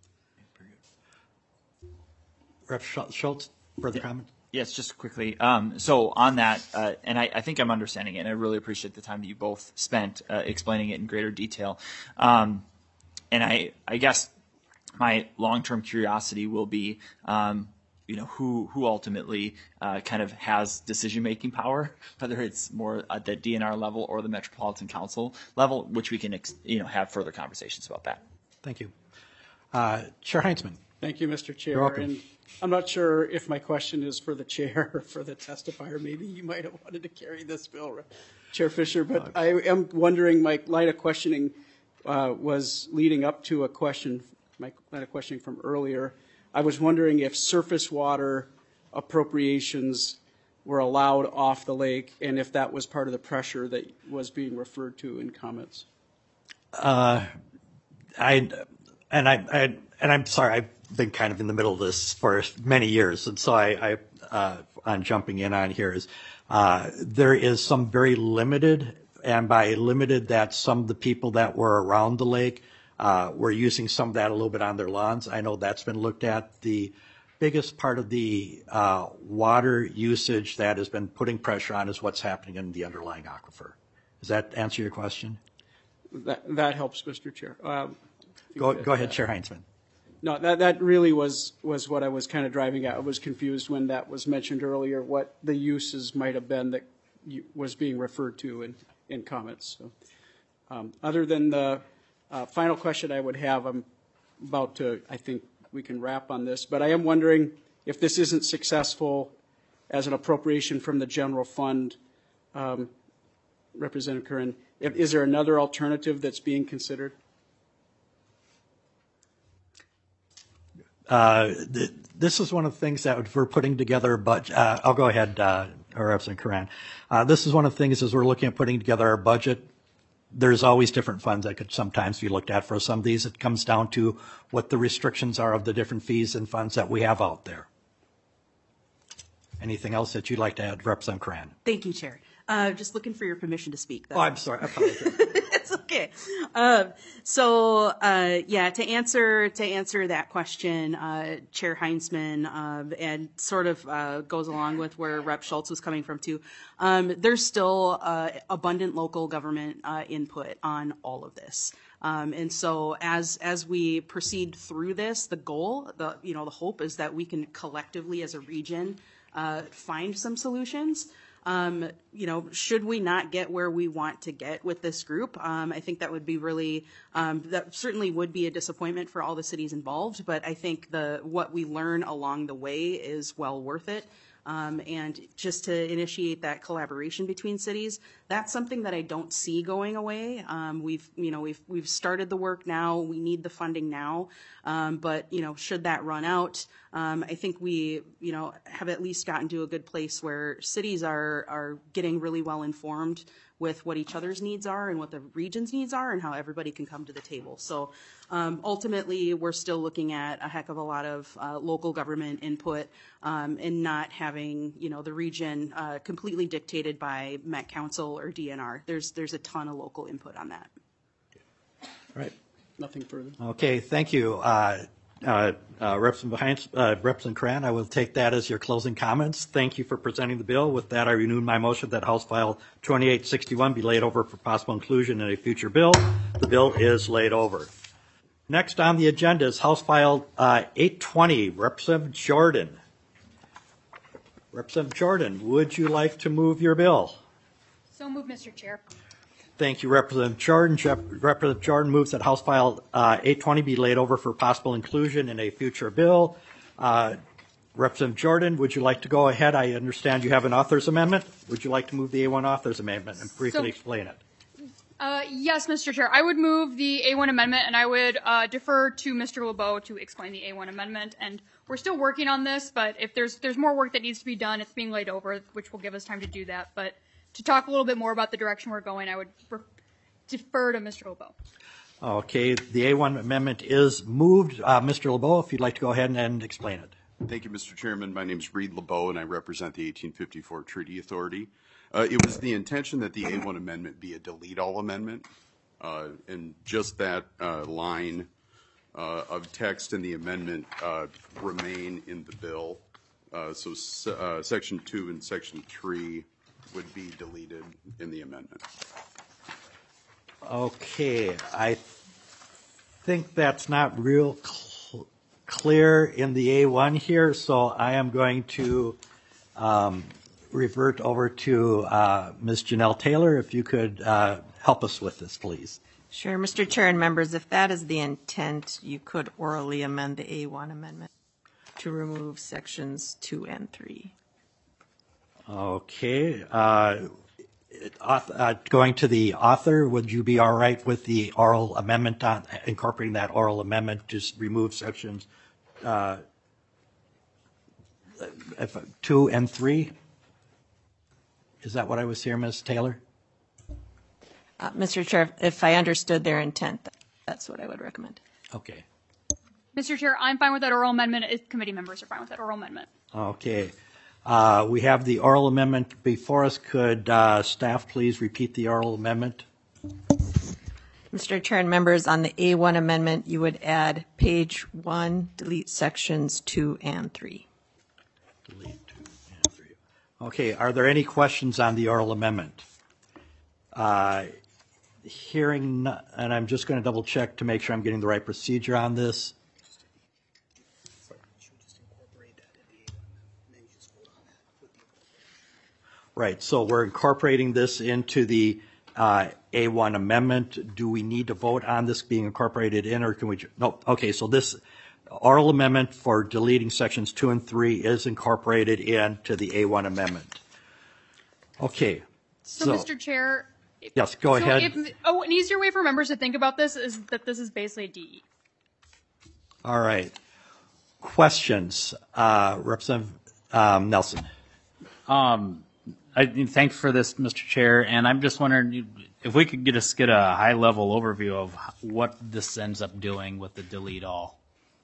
Representative Schultz, further comment? Yes, just quickly. Um, so on that, uh, and I, I think I'm understanding it, and I really appreciate the time that you both spent uh, explaining it in greater detail. Um, and I, I guess my long-term curiosity will be, um, you know, who who ultimately uh, kind of has decision-making power, whether it's more at the D N R level or the Metropolitan Council level, which we can, ex- you know, have further conversations about that. Thank you. Uh, Chair Heinzman. Thank you, Mister Chair. You're welcome. And I'm not sure if my question is for the chair or for the testifier. Maybe you might have wanted to carry this bill, Chair Fisher, but I am wondering, my line of questioning uh, was leading up to a question, my line of questioning from earlier. I was wondering if surface water appropriations were allowed off the lake, and if that was part of the pressure that was being referred to in comments. Uh, I and I, I and I'm sorry, I've been kind of in the middle of this for many years, and so I, I uh, on jumping in on here is uh, there is some very limited, and by limited, that's some of the people that were around the lake uh, were using some of that a little bit on their lawns. I know that's been looked at. The biggest part of the uh, water usage that has been putting pressure on is what's happening in the underlying aquifer. Does that answer your question? That, that helps, Mister Chair. Um, Go, go ahead, Chair Heinzman. No, that, that really was, was what I was kind of driving at. I was confused when that was mentioned earlier, what the uses might have been that you, was being referred to in, in comments. So, um, other than the uh, final question I would have, I'm about to, I think we can wrap on this, but I am wondering if this isn't successful as an appropriation from the general fund, um, Representative Curran, if, is there another alternative that's being considered? Uh, th- this is one of the things that we're putting together, but uh, I'll go ahead, uh, Representative Curran. Uh, this is one of the things as we're looking at putting together our budget. There's always different funds that could sometimes be looked at. For some of these, it comes down to what the restrictions are of the different fees and funds that we have out there. Anything else that you'd like to add, Representative Curran? Thank you, Chair. Uh, just looking for your permission to speak. Oh, I'm sorry. I apologize. It's okay. Um, so, uh, yeah, to answer to answer that question, uh, Chair Heinzman, uh, and sort of uh, goes along with where Rep Schultz was coming from too. Um, there's still uh, abundant local government uh, input on all of this. Um, and so as as we proceed through this, the goal, the you know, the hope is that we can collectively as a region uh, find some solutions. Um, you know, should we not get where we want to get with this group, um, I think that would be really, um, that certainly would be a disappointment for all the cities involved. But I think the what we learn along the way is well worth it. Um, and just to initiate that collaboration between cities, that's something that I don't see going away. Um, we've, you know, we've we've started the work now. We need the funding now. Um, but you know, should that run out, um, I think we, you know, have at least gotten to a good place where cities are are getting really well informed with what each other's needs are and what the region's needs are and how everybody can come to the table. So um, ultimately, we're still looking at a heck of a lot of uh, local government input um, and not having, you know, the region uh, completely dictated by Met Council or D N R. There's there's a ton of local input on that. All right. Nothing further. Okay, thank you. Uh, uh, uh, Representative Heinz, uh, Representative Curran, I will take that as your closing comments. Thank you for presenting the bill. With that, I renew my motion that House File twenty-eight sixty-one be laid over for possible inclusion in a future bill. The bill is laid over. Next on the agenda is House File uh, eight twenty, Representative Jordan. Representative Jordan, would you like to move your bill? So moved, Mister Chair. Thank you, Representative Jordan. Representative Jordan moves that House File uh, eight twenty be laid over for possible inclusion in a future bill. Uh, Representative Jordan, would you like to go ahead? I understand you have an author's amendment. Would you like to move the A one author's amendment and briefly So- explain it? Uh, yes, Mister Chair. I would move the A one amendment, and I would uh, defer to Mister LeBeau to explain the A one amendment. And we're still working on this, but if there's there's more work that needs to be done, it's being laid over, which will give us time to do that. But to talk a little bit more about the direction we're going, I would re- defer to Mister LeBeau. Okay, the A one amendment is moved. Uh, Mister LeBeau, if you'd like to go ahead and, and explain it. Thank you, Mister Chairman. My name is Reed LeBeau, and I represent the eighteen fifty-four Treaty Authority. Uh, it was the intention that the A one amendment be a delete-all amendment, uh, and just that uh, line uh, of text in the amendment uh, remain in the bill. Uh, so se- uh, Section two and Section three would be deleted in the amendment. Okay, I think that's not real cl- clear in the A one here, so I am going to um, revert over to uh, Miz Janelle Taylor. If you could uh, help us with this, please. Sure, Mister Chair and members, if that is the intent, you could orally amend the A one amendment to remove sections two and three. Okay. Uh, uh, going to the author, would you be all right with the oral amendment, on, incorporating that oral amendment to s- remove sections uh, if, two and three? Is that what I was hearing, Miz Taylor? Uh, Mister Chair, if I understood their intent, that's what I would recommend. Okay. Mister Chair, I'm fine with that oral amendment if committee members are fine with that oral amendment. Okay. Uh, We have the oral amendment before us. Could uh, staff please repeat the oral amendment? Mister Chair and members, on the A one amendment, you would add page one, delete sections two and three. Okay, are there any questions on the oral amendment? Uh, Hearing, no- and I'm just going to double check to make sure I'm getting the right procedure on this. Right, so we're incorporating this into the uh, A one amendment. Do we need to vote on this being incorporated in, or can we, ju- no, okay, so this oral amendment for deleting sections two and three is incorporated into the A one amendment. Okay, So, so, Mister Chair. yes, go so ahead. If, oh, an easier way for members to think about this is that this is basically a D E. All right. Questions? Uh, Representative um, Nelson. Um, I thanks for this, Mister Chair, and I'm just wondering if we could get just get a high level overview of what this ends up doing with the delete all.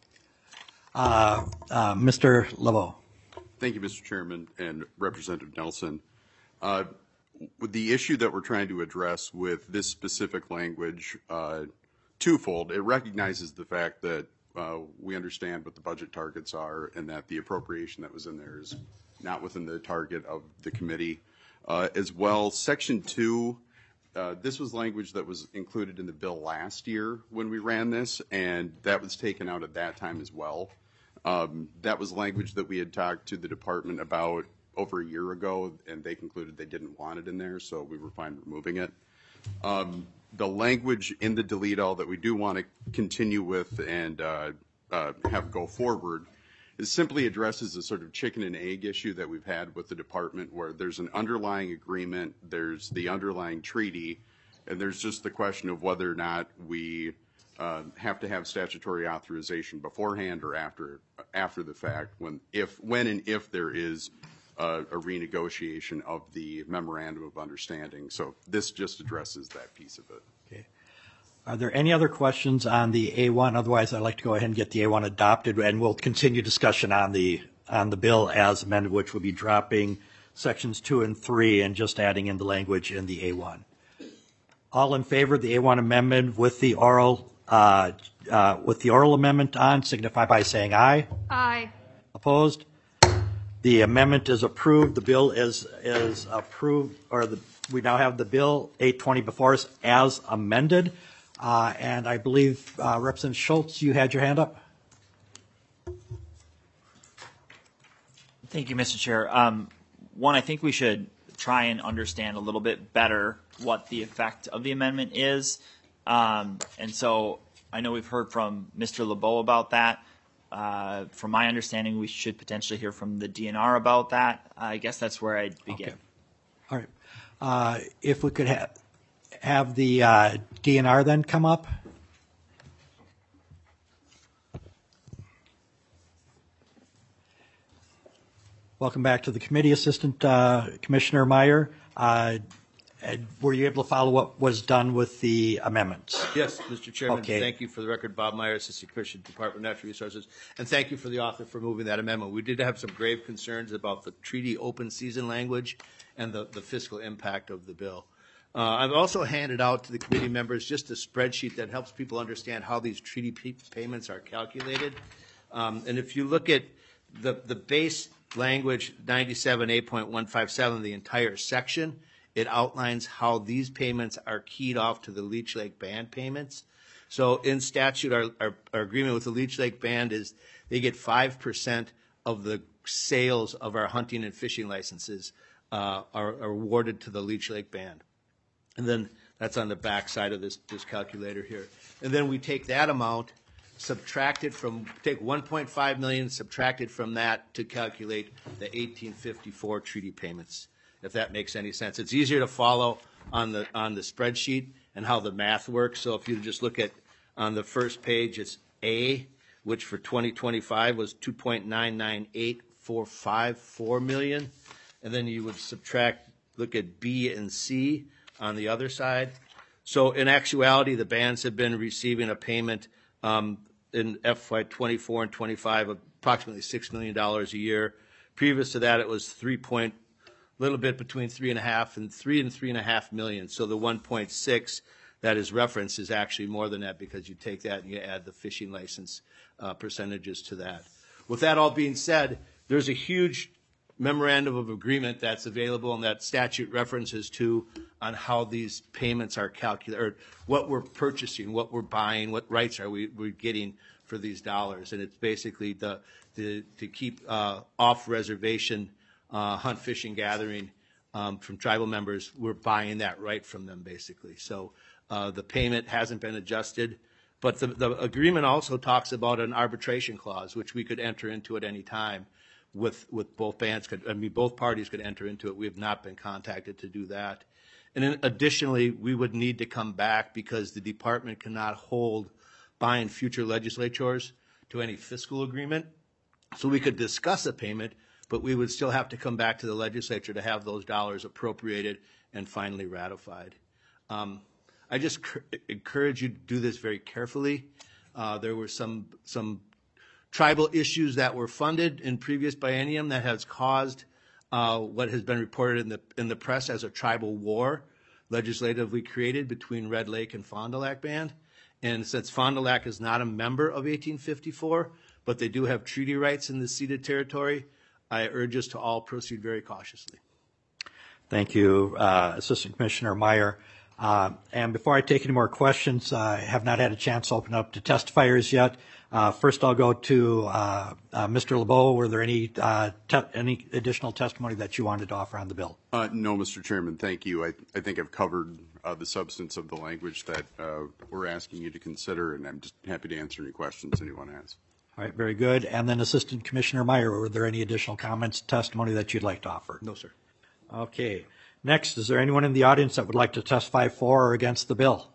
Uh, uh, Mister LeBeau. Thank you, Mister Chairman and Representative Nelson. Uh, with the issue that we're trying to address with this specific language, uh, twofold. It recognizes the fact that uh, we understand what the budget targets are and that the appropriation that was in there is not within the target of the committee. Uh, as well, Section two, uh, this was language that was included in the bill last year when we ran this, and that was taken out at that time as well. Um, that was language that we had talked to the department about over a year ago, and they concluded they didn't want it in there, so we were fine removing it. Um, the language in the delete all that we do want to continue with and uh, uh, have go forward is simply addresses a sort of chicken and egg issue that we've had with the department, where there's an underlying agreement, there's the underlying treaty, and there's just the question of whether or not we uh, have to have statutory authorization beforehand or after after the fact, when if when and if there is uh, a renegotiation of the memorandum of understanding. So this just addresses that piece of it. Okay. Are there any other questions on the A one? Otherwise, I'd like to go ahead and get the A one adopted, and we'll continue discussion on the on the bill as amended, which will be dropping sections two and three and just adding in the language in the A one. All in favor of the A one amendment with the oral uh, uh, with the oral amendment on, signify by saying aye. Aye. Opposed? The amendment is approved. The bill is is approved, or the, we now have the bill eight twenty before us as amended. Uh, and I believe uh, Representative Schultz, you had your hand up. Thank you, Mister Chair. Um, one, I think we should try and understand a little bit better what the effect of the amendment is. Um, and so I know we've heard from Mister LeBeau about that. Uh, from my understanding, we should potentially hear from the D N R about that. I guess that's where I'd begin. Okay. All right. Uh, if we could have have the uh, D N R then come up. Welcome back to the committee, Assistant uh, Commissioner Meyer. Uh, Ed, were you able to follow what was done with the amendments? Yes, Mister Chairman. Okay. Thank you for the record, Bob Meyer, Assistant Commissioner, Department of Natural Resources, and thank you for the author for moving that amendment. We did have some grave concerns about the treaty open season language and the, the fiscal impact of the bill. Uh, I've also handed out to the committee members just a spreadsheet that helps people understand how these treaty p- payments are calculated. Um, and if you look at the, the base language, ninety-seven A point one five seven, the entire section, it outlines how these payments are keyed off to the Leech Lake Band payments. So in statute, our, our, our agreement with the Leech Lake Band is they get five percent of the sales of our hunting and fishing licenses uh, are, are awarded to the Leech Lake Band. And then that's on the back side of this, this calculator here. And then we take that amount, subtract it from, take one point five million, subtract it from that to calculate the eighteen fifty-four treaty payments, if that makes any sense. It's easier to follow on the, on the spreadsheet and how the math works. So if you just look at, on the first page, it's A, which for twenty twenty-five was two point nine nine eight four five four million. And then you would subtract, look at B and C on the other side. So in actuality, the bands have been receiving a payment um, in F Y twenty-four and twenty-five of approximately six million dollars a year Previous to that, it was three point, little bit between three and a half and three and three and a half million. So the one point six that is referenced is actually more than that because you take that and you add the fishing license uh, percentages to that. With that all being said, there's a huge memorandum of agreement that's available and that statute references to on how these payments are calculated, or what we're purchasing, what we're buying, what rights are we we're getting for these dollars. And it's basically the, the to keep uh, off reservation uh, hunt, fishing, gathering um, from tribal members. We're buying that right from them basically. So uh, the payment hasn't been adjusted. But the, the agreement also talks about an arbitration clause, which we could enter into at any time with, with both bands. Could, I mean, both parties could enter into it. We have not been contacted to do that. And then additionally, we would need to come back because the department cannot hold buying future legislatures to any fiscal agreement. So we could discuss a payment, but we would still have to come back to the legislature to have those dollars appropriated and finally ratified. Um, I just encourage you to do this very carefully. Uh, there were some some tribal issues that were funded in previous biennium that has caused uh, what has been reported in the in the press as a tribal war, legislatively created between Red Lake and Fond du Lac Band. And since Fond du Lac is not a member of eighteen fifty-four, but they do have treaty rights in the ceded territory, I urge us to all proceed very cautiously. Thank you, uh, Assistant Commissioner Meyer. Uh, and before I take any more questions, I have not had a chance to open up to testifiers yet. Uh, first, I'll go to uh, uh, Mister LeBeau. Were there any uh, te- any additional testimony that you wanted to offer on the bill? Uh, no, Mister Chairman, thank you. I, I think I've covered uh, the substance of the language that uh, we're asking you to consider, and I'm just happy to answer any questions anyone has. All right, very good. And then Assistant Commissioner Meyer, were there any additional comments, testimony that you'd like to offer? No, sir. Okay. Next, is there anyone in the audience that would like to testify for or against the bill?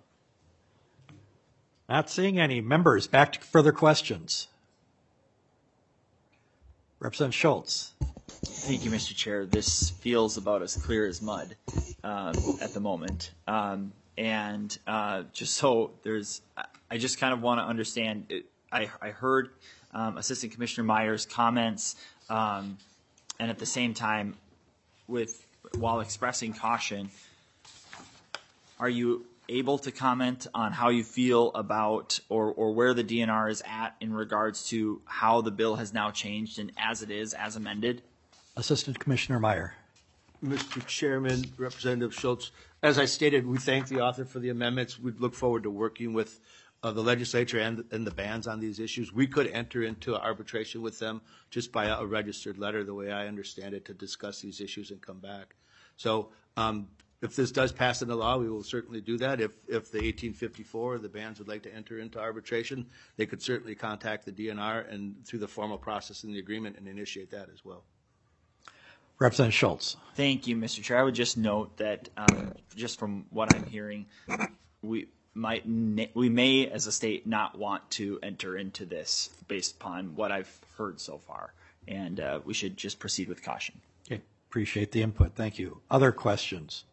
Not seeing any. Members, back to further questions. Representative Schultz. Thank you, Mister Chair. This feels about as clear as mud um, at the moment. Um, and uh, just so there's, I just kind of want to understand, it, I, I heard um, Assistant Commissioner Meyer's comments, um, and at the same time, with while expressing caution, are you able to comment on how you feel about or, or where the D N R is at in regards to how the bill has now changed and as it is, as amended? Assistant Commissioner Meyer. Mister Chairman, Representative Schultz, as I stated, we thank the author for the amendments. We look forward to working with uh, the legislature and, and the bands on these issues. We could enter into arbitration with them just by a, a registered letter, the way I understand it, to discuss these issues and come back. So um, if this does pass into law, we will certainly do that. If, if the eighteen fifty-four or the bands would like to enter into arbitration, they could certainly contact the D N R and through the formal process in the agreement and initiate that as well. Representative Schultz. Thank you, Mister Chair. I would just note that um, just from what I'm hearing, we might we may as a state not want to enter into this based upon what I've heard so far, and uh, we should just proceed with caution. Okay, appreciate the input. Thank you. Other questions?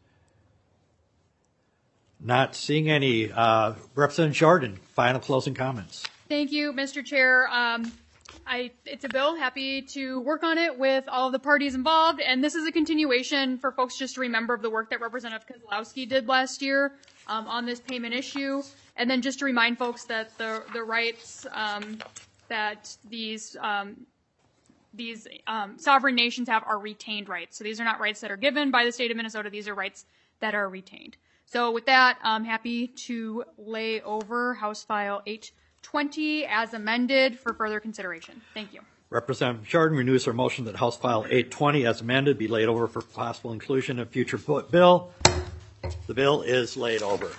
Not seeing any. Uh, Representative Jordan, final closing comments. Thank you, Mister Chair. Um, I, it's a bill. Happy to work on it with all of the parties involved. And this is a continuation for folks just to remember of the work that Representative Kozlowski did last year um, on this payment issue. And then just to remind folks that the, the rights um, that these um, these um, sovereign nations have are retained rights. So these are not rights that are given by the state of Minnesota. These are rights that are retained. So with that, I'm happy to lay over House File eight twenty as amended for further consideration. Thank you. Representative Jordan renews her motion that House File eight twenty as amended be laid over for possible inclusion in a future bill. The bill is laid over.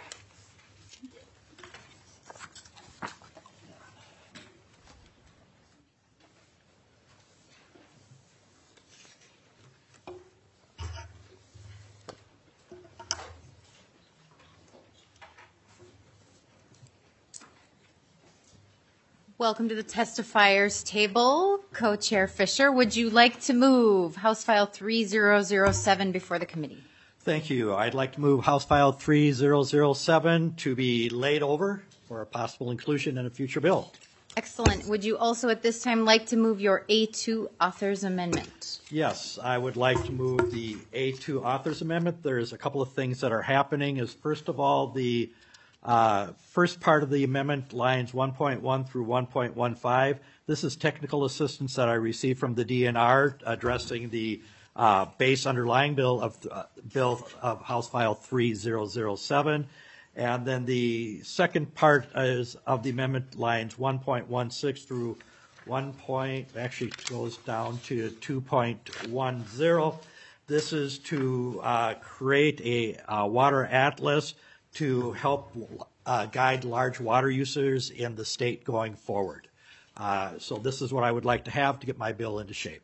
Welcome to the testifiers table. Co-Chair Fisher, would you like to move House File three thousand seven before the committee? Thank you. I'd like to move House File three thousand seven to be laid over for a possible inclusion in a future bill. Excellent. Would you also at this time like to move your A two authors amendment? Yes, I would like to move the A two authors amendment. There's a couple of things that are happening. Is first of all, the uh, first part of the amendment, lines one point one through one point one five. This is technical assistance that I received from the D N R addressing the uh, base underlying bill of uh, bill of House File three thousand seven. And then the second part is of the amendment, lines one point one six through one point, actually goes down to two point one zero. This is to uh, create a uh, water atlas to help uh, guide large water users in the state going forward. Uh, so this is what I would like to have to get my bill into shape.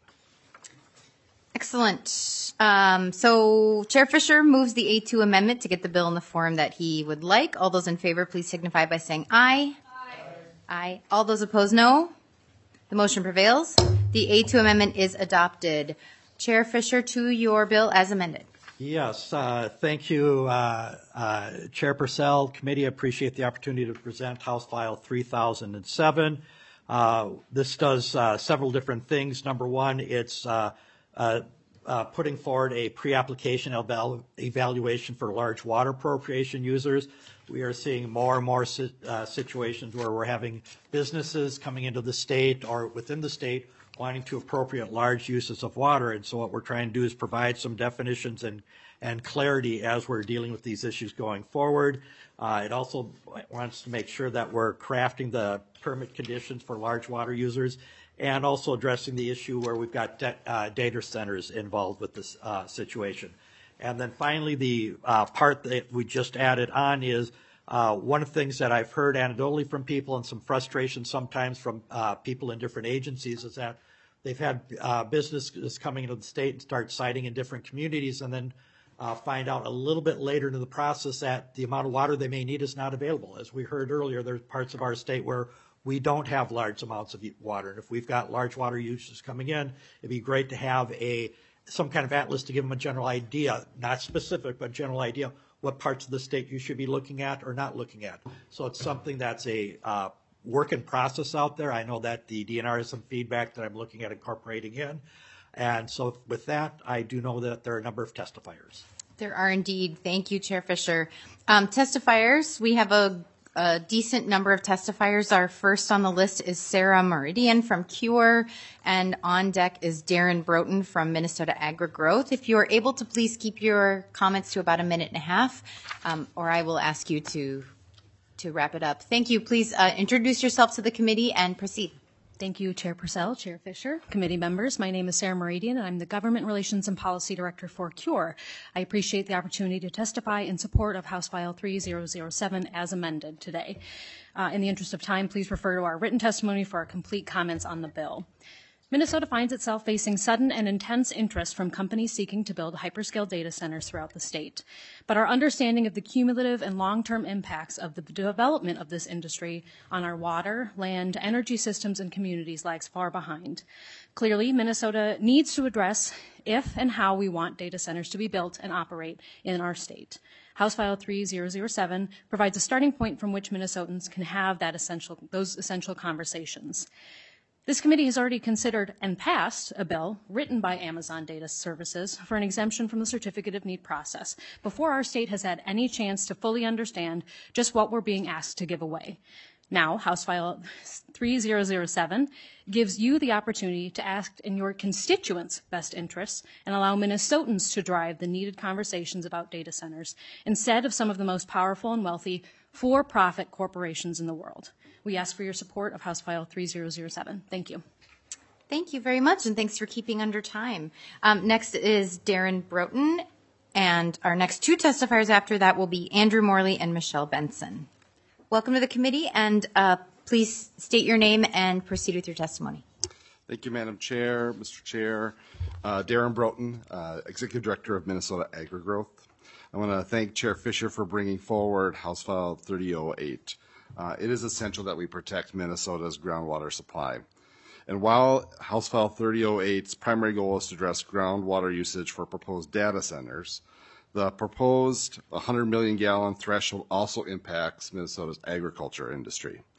Excellent. Um, so Chair Fisher moves the A two amendment to get the bill in the form that he would like. All those in favor, please signify by saying aye. Aye. Aye. All those opposed, no. The motion prevails. The A two amendment is adopted. Chair Fisher, to your bill as amended. Yes, uh, thank you, uh, uh, Chair Purcell. Committee, appreciate the opportunity to present House File three thousand seven. Uh, this does uh, several different things. Number one, it's uh, uh, uh, putting forward a pre-application eval- evaluation for large water appropriation users. We are seeing more and more si- uh, situations where we're having businesses coming into the state or within the state wanting to appropriate large uses of water. And so what we're trying to do is provide some definitions and, and clarity as we're dealing with these issues going forward. Uh, it also wants to make sure that we're crafting the permit conditions for large water users and also addressing the issue where we've got de- uh, data centers involved with this uh, situation. And then finally, the uh, part that we just added on is uh, one of the things that I've heard anecdotally from people and some frustration sometimes from uh, people in different agencies is that they've had uh, businesses coming into the state and start siting in different communities and then uh, find out a little bit later into the process that the amount of water they may need is not available. As we heard earlier, there's parts of our state where we don't have large amounts of water. And if we've got large water users coming in, it'd be great to have a some kind of atlas to give them a general idea, not specific, but general idea what parts of the state you should be looking at or not looking at. So it's something that's a uh, work in process out there. I know that the D N R has some feedback that I'm looking at incorporating in. And so with that, I do know that there are a number of testifiers. There are indeed. Thank you, Chair Fisher. Um, testifiers, we have a, a decent number of testifiers. Our first on the list is Sarah Meridian from CURE, and on deck is Darren Broughton from Minnesota Agri-Growth. If you are able to please keep your comments to about a minute and a half, um, or I will ask you to to wrap it up. Thank you. Please uh, introduce yourself to the committee and proceed. Thank you, Chair Purcell, Chair Fisher, committee members. My name is Sarah Meridian, and I'm the Government Relations and Policy Director for CURE. I appreciate the opportunity to testify in support of House File three thousand seven as amended today. Uh, in the interest of time, please refer to our written testimony for our complete comments on the bill. Minnesota finds itself facing sudden and intense interest from companies seeking to build hyperscale data centers throughout the state. But our understanding of the cumulative and long-term impacts of the development of this industry on our water, land, energy systems, and communities lags far behind. Clearly, Minnesota needs to address if and how we want data centers to be built and operate in our state. House File three thousand seven provides a starting point from which Minnesotans can have that essential, those essential conversations. This committee has already considered and passed a bill written by Amazon Data Services for an exemption from the Certificate of Need process before our state has had any chance to fully understand just what we're being asked to give away. Now, House File three thousand seven gives you the opportunity to act in your constituents' best interests and allow Minnesotans to drive the needed conversations about data centers instead of some of the most powerful and wealthy for-profit corporations in the world. We ask for your support of House File three thousand seven. Thank you. Thank you very much, and thanks for keeping under time. Um, next is Darren Broughton, and our next two testifiers after that will be Andrew Morley and Michelle Benson. Welcome to the committee, and uh, please state your name and proceed with your testimony. Thank you, Madam Chair, Mister Chair. Uh, Darren Broughton, uh, Executive Director of Minnesota Agri-Growth. I want to thank Chair Fisher for bringing forward House File thirty oh eight. Uh, it is essential that we protect Minnesota's groundwater supply. And while House File thirty oh eight's primary goal is to address groundwater usage for proposed data centers, the proposed one hundred million gallon threshold also impacts Minnesota's agriculture industry.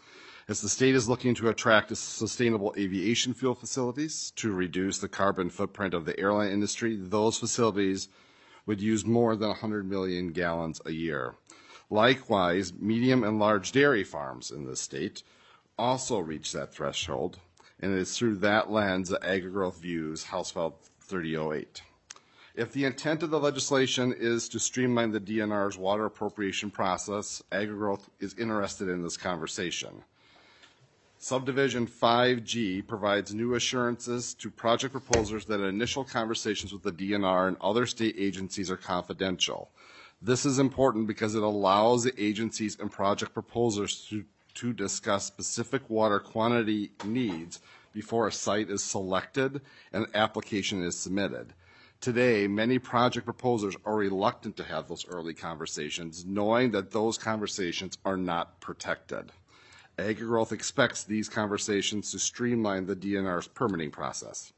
As the state is looking to attract sustainable aviation fuel facilities to reduce the carbon footprint of the airline industry, those facilities would use more than one hundred million gallons a year. Likewise, medium and large dairy farms in the state also reach that threshold, and it is through that lens that AgriGrowth views House File thirty oh eight. If the intent of the legislation is to streamline the D N R's water appropriation process, AgriGrowth is interested in this conversation. Subdivision five G provides new assurances to project proposers that initial conversations with the D N R and other state agencies are confidential. This is important because it allows the agencies and project proposers to, to discuss specific water quantity needs before a site is selected and an application is submitted. Today, many project proposers are reluctant to have those early conversations, knowing that those conversations are not protected. AgriGrowth expects these conversations to streamline the D N R's permitting process.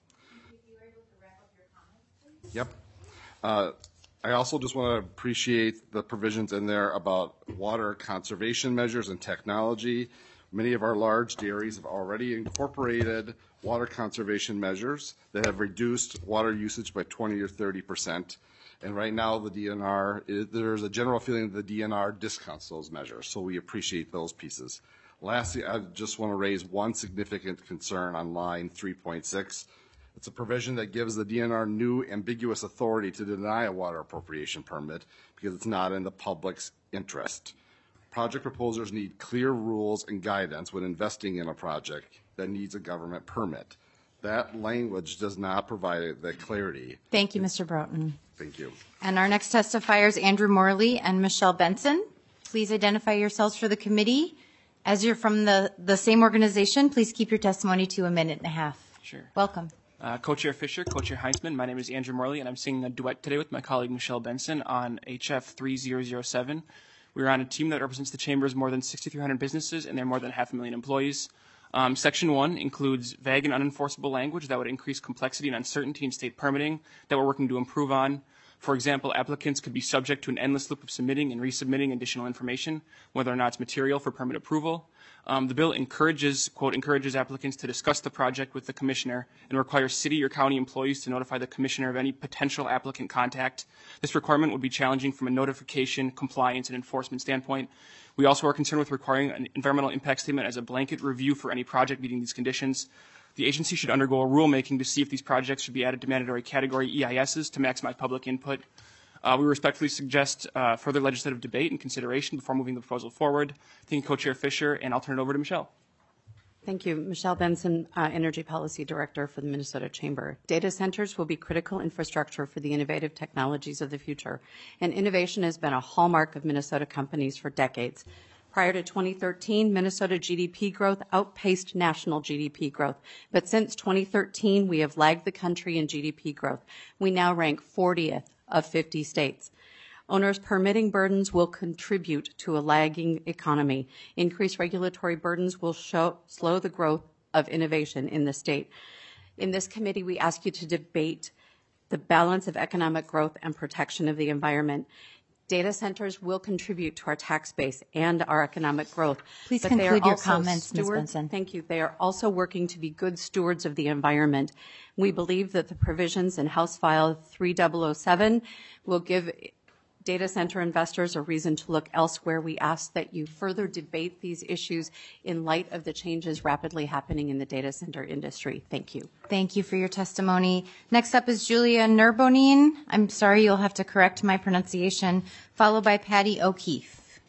Yep. Uh, I also just want to appreciate the provisions in there about water conservation measures and technology. Many of our large dairies have already incorporated water conservation measures that have reduced water usage by twenty or thirty percent. And right now, the D N R, is, there's a general feeling that the D N R discounts those measures, so we appreciate those pieces. Lastly, I just want to raise one significant concern on line three point six. It's a provision that gives the D N R new ambiguous authority to deny a water appropriation permit because it's not in the public's interest. Project proposers need clear rules and guidance when investing in a project that needs a government permit. That language does not provide that clarity. Thank you, Mister Broughton. Thank you. And our next testifiers, Andrew Morley and Michelle Benson. Please identify yourselves for the committee. As you're from the, the same organization, please keep your testimony to a minute and a half. Sure. Welcome. Uh, Co-Chair Fisher, Co-Chair Heisman, my name is Andrew Morley, and I'm singing a duet today with my colleague Michelle Benson on H F three thousand seven. We are on a team that represents the Chamber's more than sixty-three hundred businesses and their more than half a million employees. Um, Section one includes vague and unenforceable language that would increase complexity and uncertainty in state permitting that we're working to improve on. For example, applicants could be subject to an endless loop of submitting and resubmitting additional information, whether or not it's material for permit approval. Um, the bill encourages, quote, encourages applicants to discuss the project with the commissioner and requires city or county employees to notify the commissioner of any potential applicant contact. This requirement would be challenging from a notification, compliance, and enforcement standpoint. We also are concerned with requiring an environmental impact statement as a blanket review for any project meeting these conditions. The agency should undergo a rulemaking to see if these projects should be added to mandatory category E I Ss to maximize public input. Uh, we respectfully suggest uh, further legislative debate and consideration before moving the proposal forward. Thank you, Co-Chair Fisher, and I'll turn it over to Michelle. Thank you. Michelle Benson, uh, Energy Policy Director for the Minnesota Chamber. Data centers will be critical infrastructure for the innovative technologies of the future, and innovation has been a hallmark of Minnesota companies for decades. Prior to twenty thirteen, Minnesota G D P growth outpaced national G D P growth. But since twenty thirteen, we have lagged the country in G D P growth. We now rank fortieth of fifty states. Owners' permitting burdens will contribute to a lagging economy. Increased regulatory burdens will show, slow the growth of innovation in the state. In this committee, we ask you to debate the balance of economic growth and protection of the environment. Data centers will contribute to our tax base and our economic growth. Please but they are conclude your also comments, Miz stewards- Benson. Thank you. They are also working to be good stewards of the environment. We believe that the provisions in House File three thousand seven will give data center investors a reason to look elsewhere. We ask that you further debate these issues in light of the changes rapidly happening in the data center industry. Thank you. Thank you for your testimony. Next up is Julia Nerbonin. I'm sorry, you'll have to correct my pronunciation, followed by Patty O'Keefe.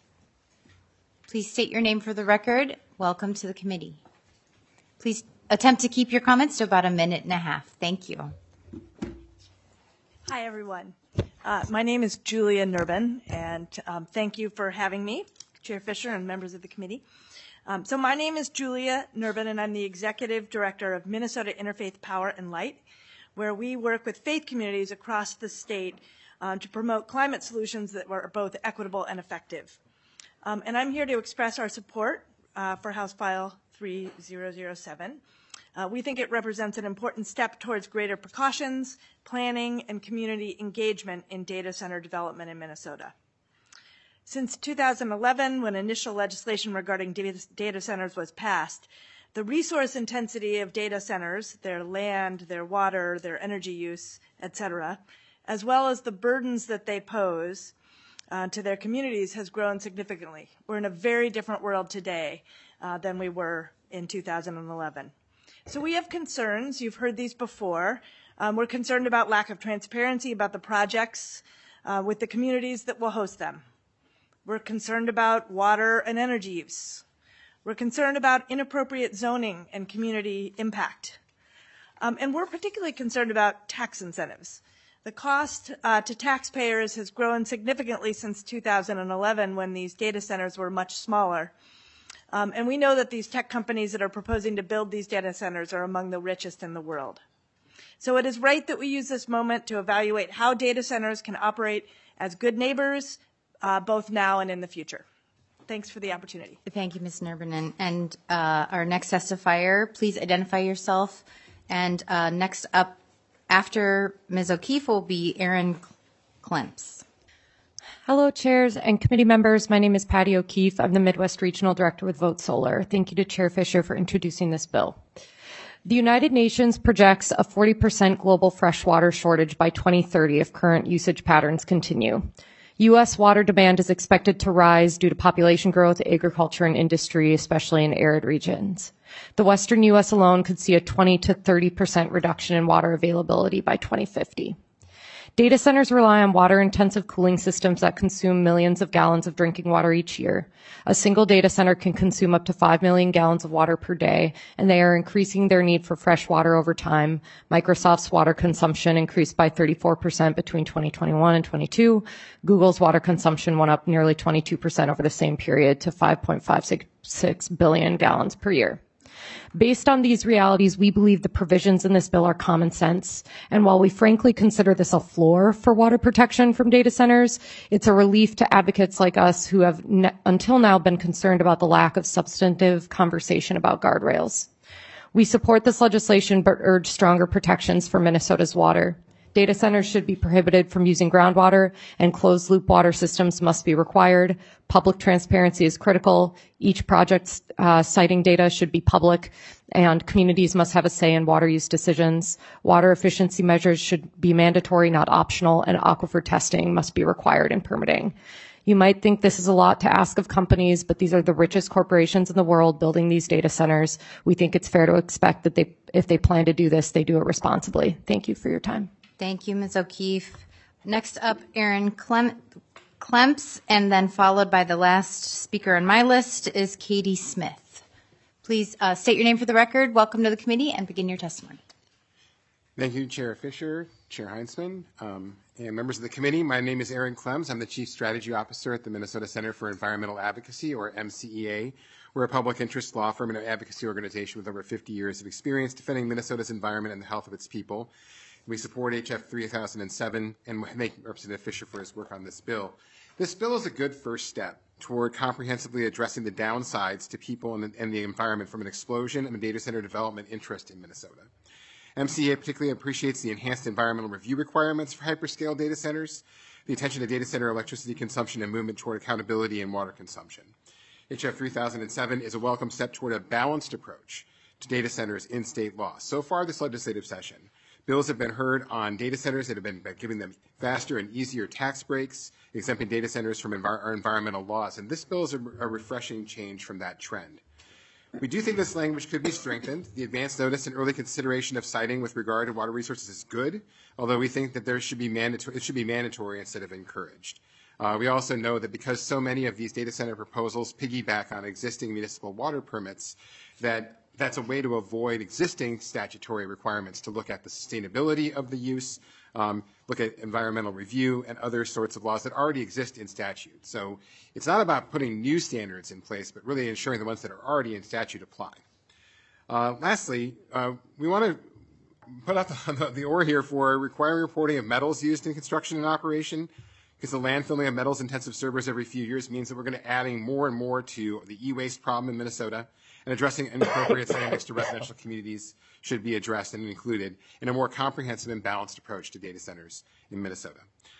Please state your name for the record. Welcome to the committee. Please attempt to keep your comments to about a minute and a half. Thank you. Hi, everyone. Uh, my name is Julia Nerbin, and um, thank you for having me, Chair Fisher and members of the committee. Um, so my name is Julia Nerbin, and I'm the Executive Director of Minnesota Interfaith Power and Light, where we work with faith communities across the state um, to promote climate solutions that are both equitable and effective. Um, and I'm here to express our support uh, for House File three thousand seven. Uh, we think it represents an important step towards greater precautions, planning, and community engagement in data center development in Minnesota. Since two thousand eleven, when initial legislation regarding data, data centers was passed, the resource intensity of data centers, their land, their water, their energy use, et cetera, as well as the burdens that they pose uh, to their communities has grown significantly. We're in a very different world today uh, than we were in two thousand eleven. So we have concerns. You've heard these before. Um, we're concerned about lack of transparency about the projects uh, with the communities that will host them. We're concerned about water and energy use. We're concerned about inappropriate zoning and community impact. Um, and we're particularly concerned about tax incentives. The cost uh, to taxpayers has grown significantly since two thousand eleven, when these data centers were much smaller. Um, and we know that these tech companies that are proposing to build these data centers are among the richest in the world. So it is right that we use this moment to evaluate how data centers can operate as good neighbors, uh, both now and in the future. Thanks for the opportunity. Thank you, Miz Nurbin. And, and uh, our next testifier, please identify yourself. And uh, next up after Miz O'Keefe will be Erin Klemps. Hello, chairs and committee members. My name is Patty O'Keefe. I'm the Midwest Regional Director with Vote Solar. Thank you to Chair Fisher for introducing this bill. The United Nations projects a forty percent global freshwater shortage by twenty thirty if current usage patterns continue. U S water demand is expected to rise due to population growth, agriculture, and industry, especially in arid regions. The western U S alone could see a twenty to thirty percent reduction in water availability by twenty fifty. Data centers rely on water-intensive cooling systems that consume millions of gallons of drinking water each year. A single data center can consume up to five million gallons of water per day, and they are increasing their need for fresh water over time. Microsoft's water consumption increased by thirty-four percent between twenty twenty-one and twenty-two. Google's water consumption went up nearly twenty-two percent over the same period to five point five six billion gallons per year. Based on these realities, we believe the provisions in this bill are common sense. And while we frankly consider this a floor for water protection from data centers, it's a relief to advocates like us who have ne- until now been concerned about the lack of substantive conversation about guardrails. We support this legislation but urge stronger protections for Minnesota's water. Data centers should be prohibited from using groundwater, and closed-loop water systems must be required. Public transparency is critical. Each project's uh, siting data should be public, and communities must have a say in water use decisions. Water efficiency measures should be mandatory, not optional, and aquifer testing must be required in permitting. You might think this is a lot to ask of companies, but these are the richest corporations in the world building these data centers. We think it's fair to expect that they, if they plan to do this, they do it responsibly. Thank you for your time. Thank you, Miz O'Keefe. Next up, Erin Clem- Klemps, and then followed by the last speaker on my list is Katie Smith. Please uh, state your name for the record, welcome to the committee, and begin your testimony. Thank you, Chair Fisher, Chair Heinzman, um, and members of the committee. My name is Erin Klemps. I'm the Chief Strategy Officer at the Minnesota Center for Environmental Advocacy, or M C E A. We're a public interest law firm and an advocacy organization with over fifty years of experience defending Minnesota's environment and the health of its people. We support H F three thousand seven and thank Representative Fisher for his work on this bill. This bill is a good first step toward comprehensively addressing the downsides to people and, and the environment from an explosion in the data center development interest in Minnesota. M C E A particularly appreciates the enhanced environmental review requirements for hyperscale data centers, the attention to data center electricity consumption and movement toward accountability in water consumption. H F three thousand seven is a welcome step toward a balanced approach to data centers in state law. So far this legislative session, bills have been heard on data centers that have been giving them faster and easier tax breaks, exempting data centers from envir- our environmental laws. And this bill is a, a refreshing change from that trend. We do think this language could be strengthened. The advance notice and early consideration of siting with regard to water resources is good, although we think that there should be mandatory, it should be mandatory instead of encouraged. Uh, we also know that because so many of these data center proposals piggyback on existing municipal water permits, that that's a way to avoid existing statutory requirements to look at the sustainability of the use, um, look at environmental review, and other sorts of laws that already exist in statute. So it's not about putting new standards in place, but really ensuring the ones that are already in statute apply. Uh, lastly, uh, we want to put out the, the oar here for requiring reporting of metals used in construction and operation, because the landfilling of metals-intensive servers every few years means that we're going to adding more and more to the e-waste problem in Minnesota, and addressing inappropriate siting next to residential communities should be addressed and included in a more comprehensive and balanced approach to data centers in Minnesota.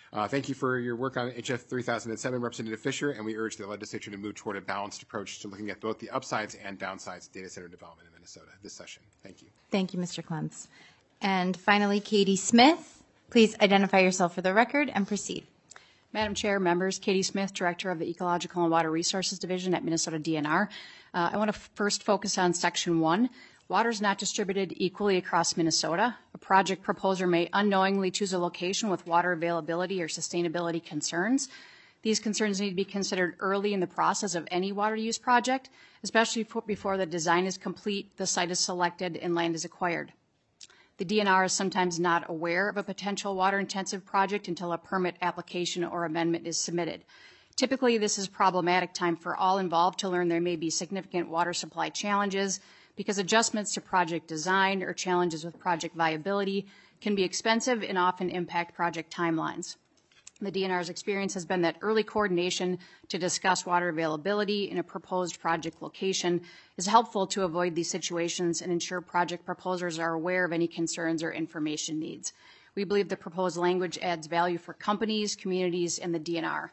Uh, thank you for your work on H F three thousand seven, Representative Fisher, and we urge the legislature to move toward a balanced approach to looking at both the upsides and downsides of data center development in Minnesota this session. Thank you. Thank you, Mister Clems. And finally, Katie Smith, please identify yourself for the record and proceed. Madam Chair, members, Katie Smith, Director of the Ecological and Water Resources Division at Minnesota D N R. Uh, I want to f- first focus on Section one. Water is not distributed equally across Minnesota. A project proposer may unknowingly choose a location with water availability or sustainability concerns. These concerns need to be considered early in the process of any water use project, especially before the design is complete, the site is selected, and land is acquired. The D N R is sometimes not aware of a potential water-intensive project until a permit application or amendment is submitted. Typically, this is problematic time for all involved to learn there may be significant water supply challenges because adjustments to project design or challenges with project viability can be expensive and often impact project timelines. The D N R's experience has been that early coordination to discuss water availability in a proposed project location is helpful to avoid these situations and ensure project proposers are aware of any concerns or information needs. We believe the proposed language adds value for companies, communities, and the D N R.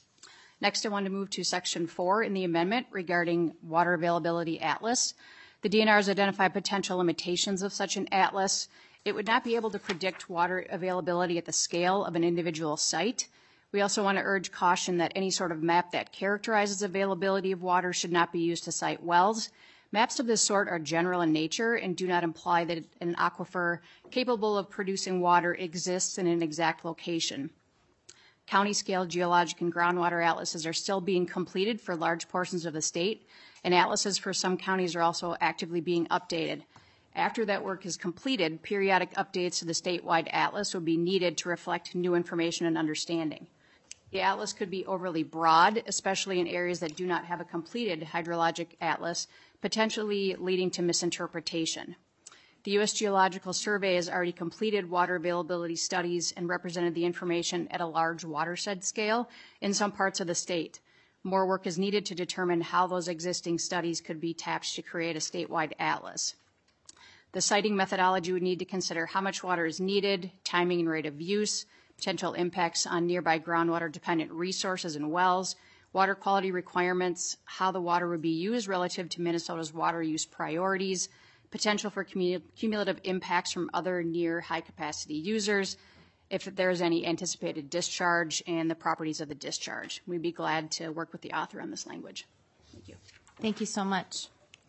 Next, I want to move to Section four in the amendment regarding Water Availability Atlas. The D N R has identified potential limitations of such an atlas. It would not be able to predict water availability at the scale of an individual site. We also want to urge caution that any sort of map that characterizes availability of water should not be used to cite wells. Maps of this sort are general in nature and do not imply that an aquifer capable of producing water exists in an exact location. County-scale geologic and groundwater atlases are still being completed for large portions of the state, and atlases for some counties are also actively being updated. After that work is completed, periodic updates to the statewide atlas will be needed to reflect new information and understanding. The atlas could be overly broad, especially in areas that do not have a completed hydrologic atlas, potentially leading to misinterpretation. The U S Geological Survey has already completed water availability studies and represented the information at a large watershed scale in some parts of the state. More work is needed to determine how those existing studies could be tapped to create a statewide atlas. The siting methodology would need to consider how much water is needed, timing and rate of use, potential impacts on nearby groundwater-dependent resources and wells, water quality requirements, how the water would be used relative to Minnesota's water use priorities, potential for cumulative impacts from other near high-capacity users, if there is any anticipated discharge, and the properties of the discharge. We'd be glad to work with the author on this language. Thank you. Thank you so much.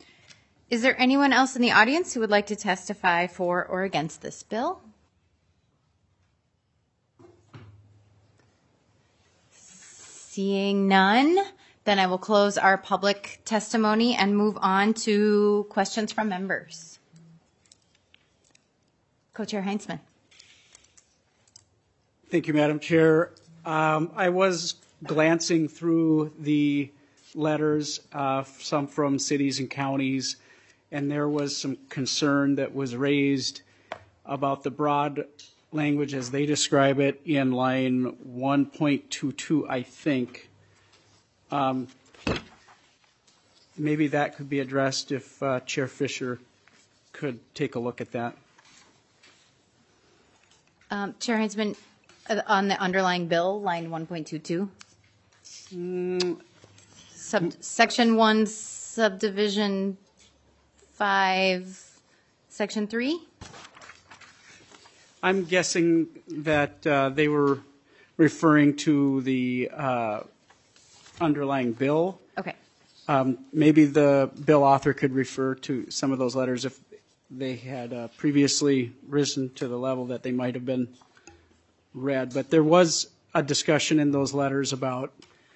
Is there anyone else in the audience who would like to testify for or against this bill? Seeing none, then I will close our public testimony and move on to questions from members. Co-Chair Heinzman. Thank you, Madam Chair. Um, I was glancing through the letters, uh, some from cities and counties, and there was some concern that was raised about the broad language as they describe it in line one point two two, I think. Um, maybe that could be addressed if uh, Chair Fisher could take a look at that. Um, Chair Heinzman, uh, on the underlying bill, line one point two two. Mm. Sub, section one, subdivision five, section three? I'm guessing that uh, they were referring to the uh, underlying bill. Okay. Um, maybe the bill author could refer to some of those letters if they had uh, previously risen to the level that they might have been read. But there was a discussion in those letters about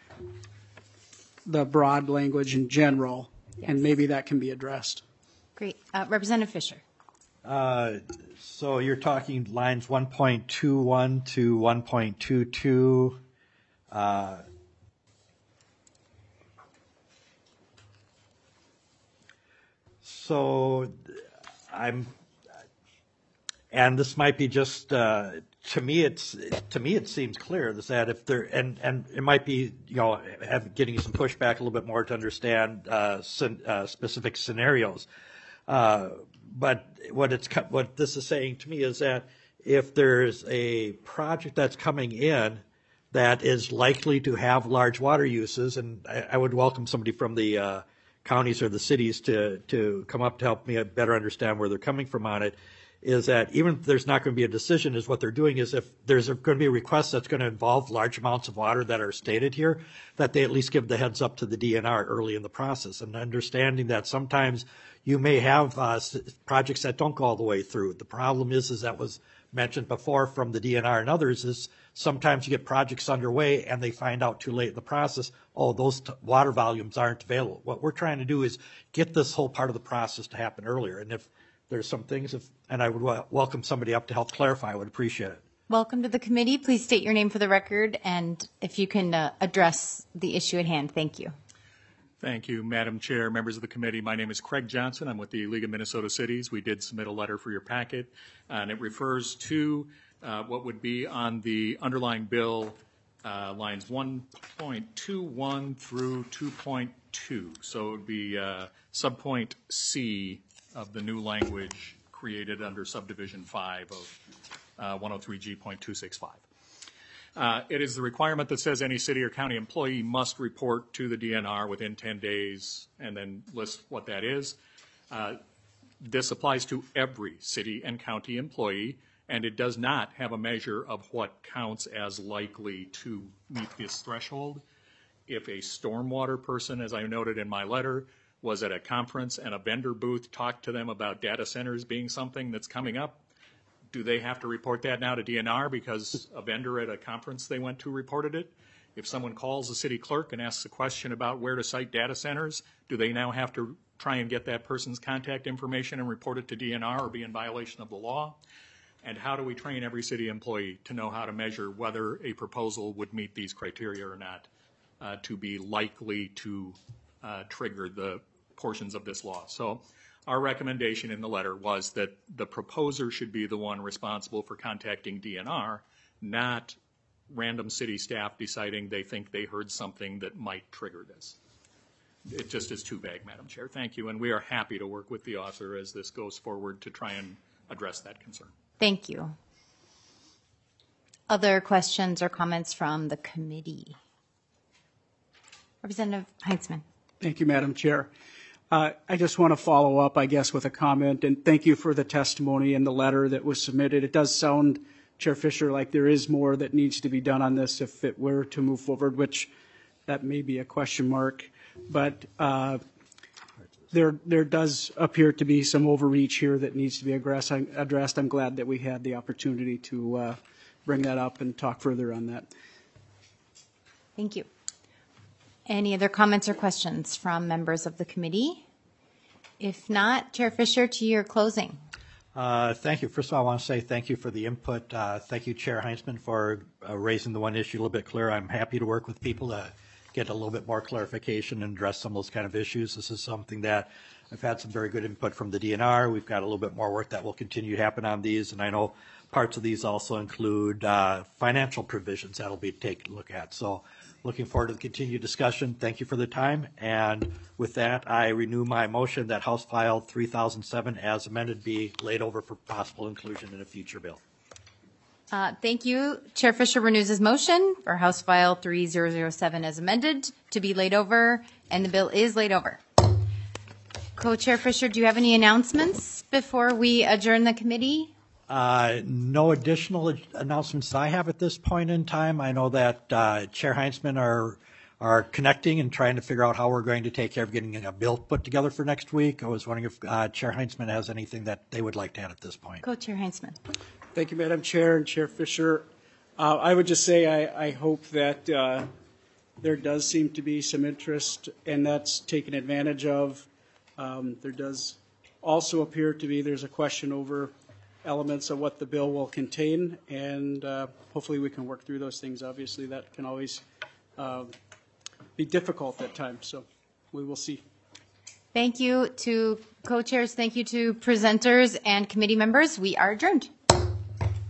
the broad language in general, Yes. and maybe that can be addressed. Great. Uh, Representative Fisher. Uh, so you're talking lines one point two one to one point two two. Uh, so I'm, and this might be just uh, to me. It's to me it seems clear that if there and and it might be you know have, getting some pushback a little bit more to understand uh, sen, uh, specific scenarios. Uh, but what it's what this is saying to me is that if there's a project that's coming in that is likely to have large water uses, and I, I would welcome somebody from the uh, counties or the cities to, to come up to help me better understand where they're coming from on it, is that even if there's not going to be a decision, is what they're doing is if there's a, going to be a request that's going to involve large amounts of water that are stated here, that they at least give the heads up to the D N R early in the process, and understanding that sometimes you may have uh, projects that don't go all the way through. The problem is, is that was mentioned before from the D N R and others, is sometimes you get projects underway and they find out too late in the process, oh, those t- water volumes aren't available. What we're trying to do is get this whole part of the process to happen earlier. And if there's some things, if, and I would w- welcome somebody up to help clarify, I would appreciate it. Welcome to the committee. Please state your name for the record, and if you can uh, address the issue at hand. Thank you. Thank you, Madam Chair, members of the committee. My name is Craig Johnson. I'm with the League of Minnesota Cities. We did submit a letter for your packet, and it refers to uh, what would be on the underlying bill, uh, lines one point two one through two point two. So it would be uh, subpoint C of the new language created under subdivision five of uh, one oh three G point two six five. Uh, it is the requirement that says any city or county employee must report to the D N R within ten days, and then list what that is. Uh, this applies to every city and county employee, and it does not have a measure of what counts as likely to meet this threshold. If a stormwater person, as I noted in my letter, was at a conference and a vendor booth talked to them about data centers being something that's coming up, do they have to report that now to D N R because a vendor at a conference they went to reported it? If someone calls the city clerk and asks a question about where to site data centers, do they now have to try and get that person's contact information and report it to D N R or be in violation of the law? And how do we train every city employee to know how to measure whether a proposal would meet these criteria or not uh, to be likely to uh, trigger the portions of this law? So our recommendation in the letter was that the proposer should be the one responsible for contacting D N R, not random city staff deciding they think they heard something that might trigger this. It just is too vague, Madam Chair. Thank you, and we are happy to work with the author as this goes forward to try and address that concern. Thank you. Other questions or comments from the committee? Representative Heinzman. Thank you, Madam Chair. Uh, I just want to follow up, I guess, with a comment, and thank you for the testimony and the letter that was submitted. It does sound, Chair Fisher, like there is more that needs to be done on this if it were to move forward, which that may be a question mark. But uh, there, there does appear to be some overreach here that needs to be addressed. I'm glad that we had the opportunity to uh, bring that up and talk further on that. Thank you. Any other comments or questions from members of the committee? If not, Chair Fisher, to your closing. Uh, thank you. First of all, I want to say thank you for the input. Uh, thank you, Chair Heinzman, for uh, raising the one issue a little bit clearer. I'm happy to work with people to get a little bit more clarification and address some of those kind of issues. This is something that I've had some very good input from the D N R. We've got a little bit more work that will continue to happen on these, and I know parts of these also include uh, financial provisions that'll be taken a look at. So looking forward to the continued discussion. Thank you for the time. And with that, I renew my motion that House File three thousand seven as amended be laid over for possible inclusion in a future bill. Uh, thank you. Chair Fisher renews his motion for House File three thousand seven as amended to be laid over, and the bill is laid over. Co-Chair Fisher, do you have any announcements before we adjourn the committee? Uh, no additional announcements that I have at this point in time. I know that uh, Chair Heinzman are are connecting and trying to figure out how we're going to take care of getting a bill put together for next week. I was wondering if uh, Chair Heinzman has anything that they would like to add at this point. Co-Chair Heinzman. Thank you, Madam Chair and Chair Fisher. Uh, I would just say I, I hope that uh, there does seem to be some interest, and that's taken advantage of. Um, there does also appear to be there's a question over elements of what the bill will contain, and uh, hopefully we can work through those things. Obviously, that can always uh, be difficult at times, so we will see. Thank you to co-chairs. Thank you to presenters and committee members. We are adjourned.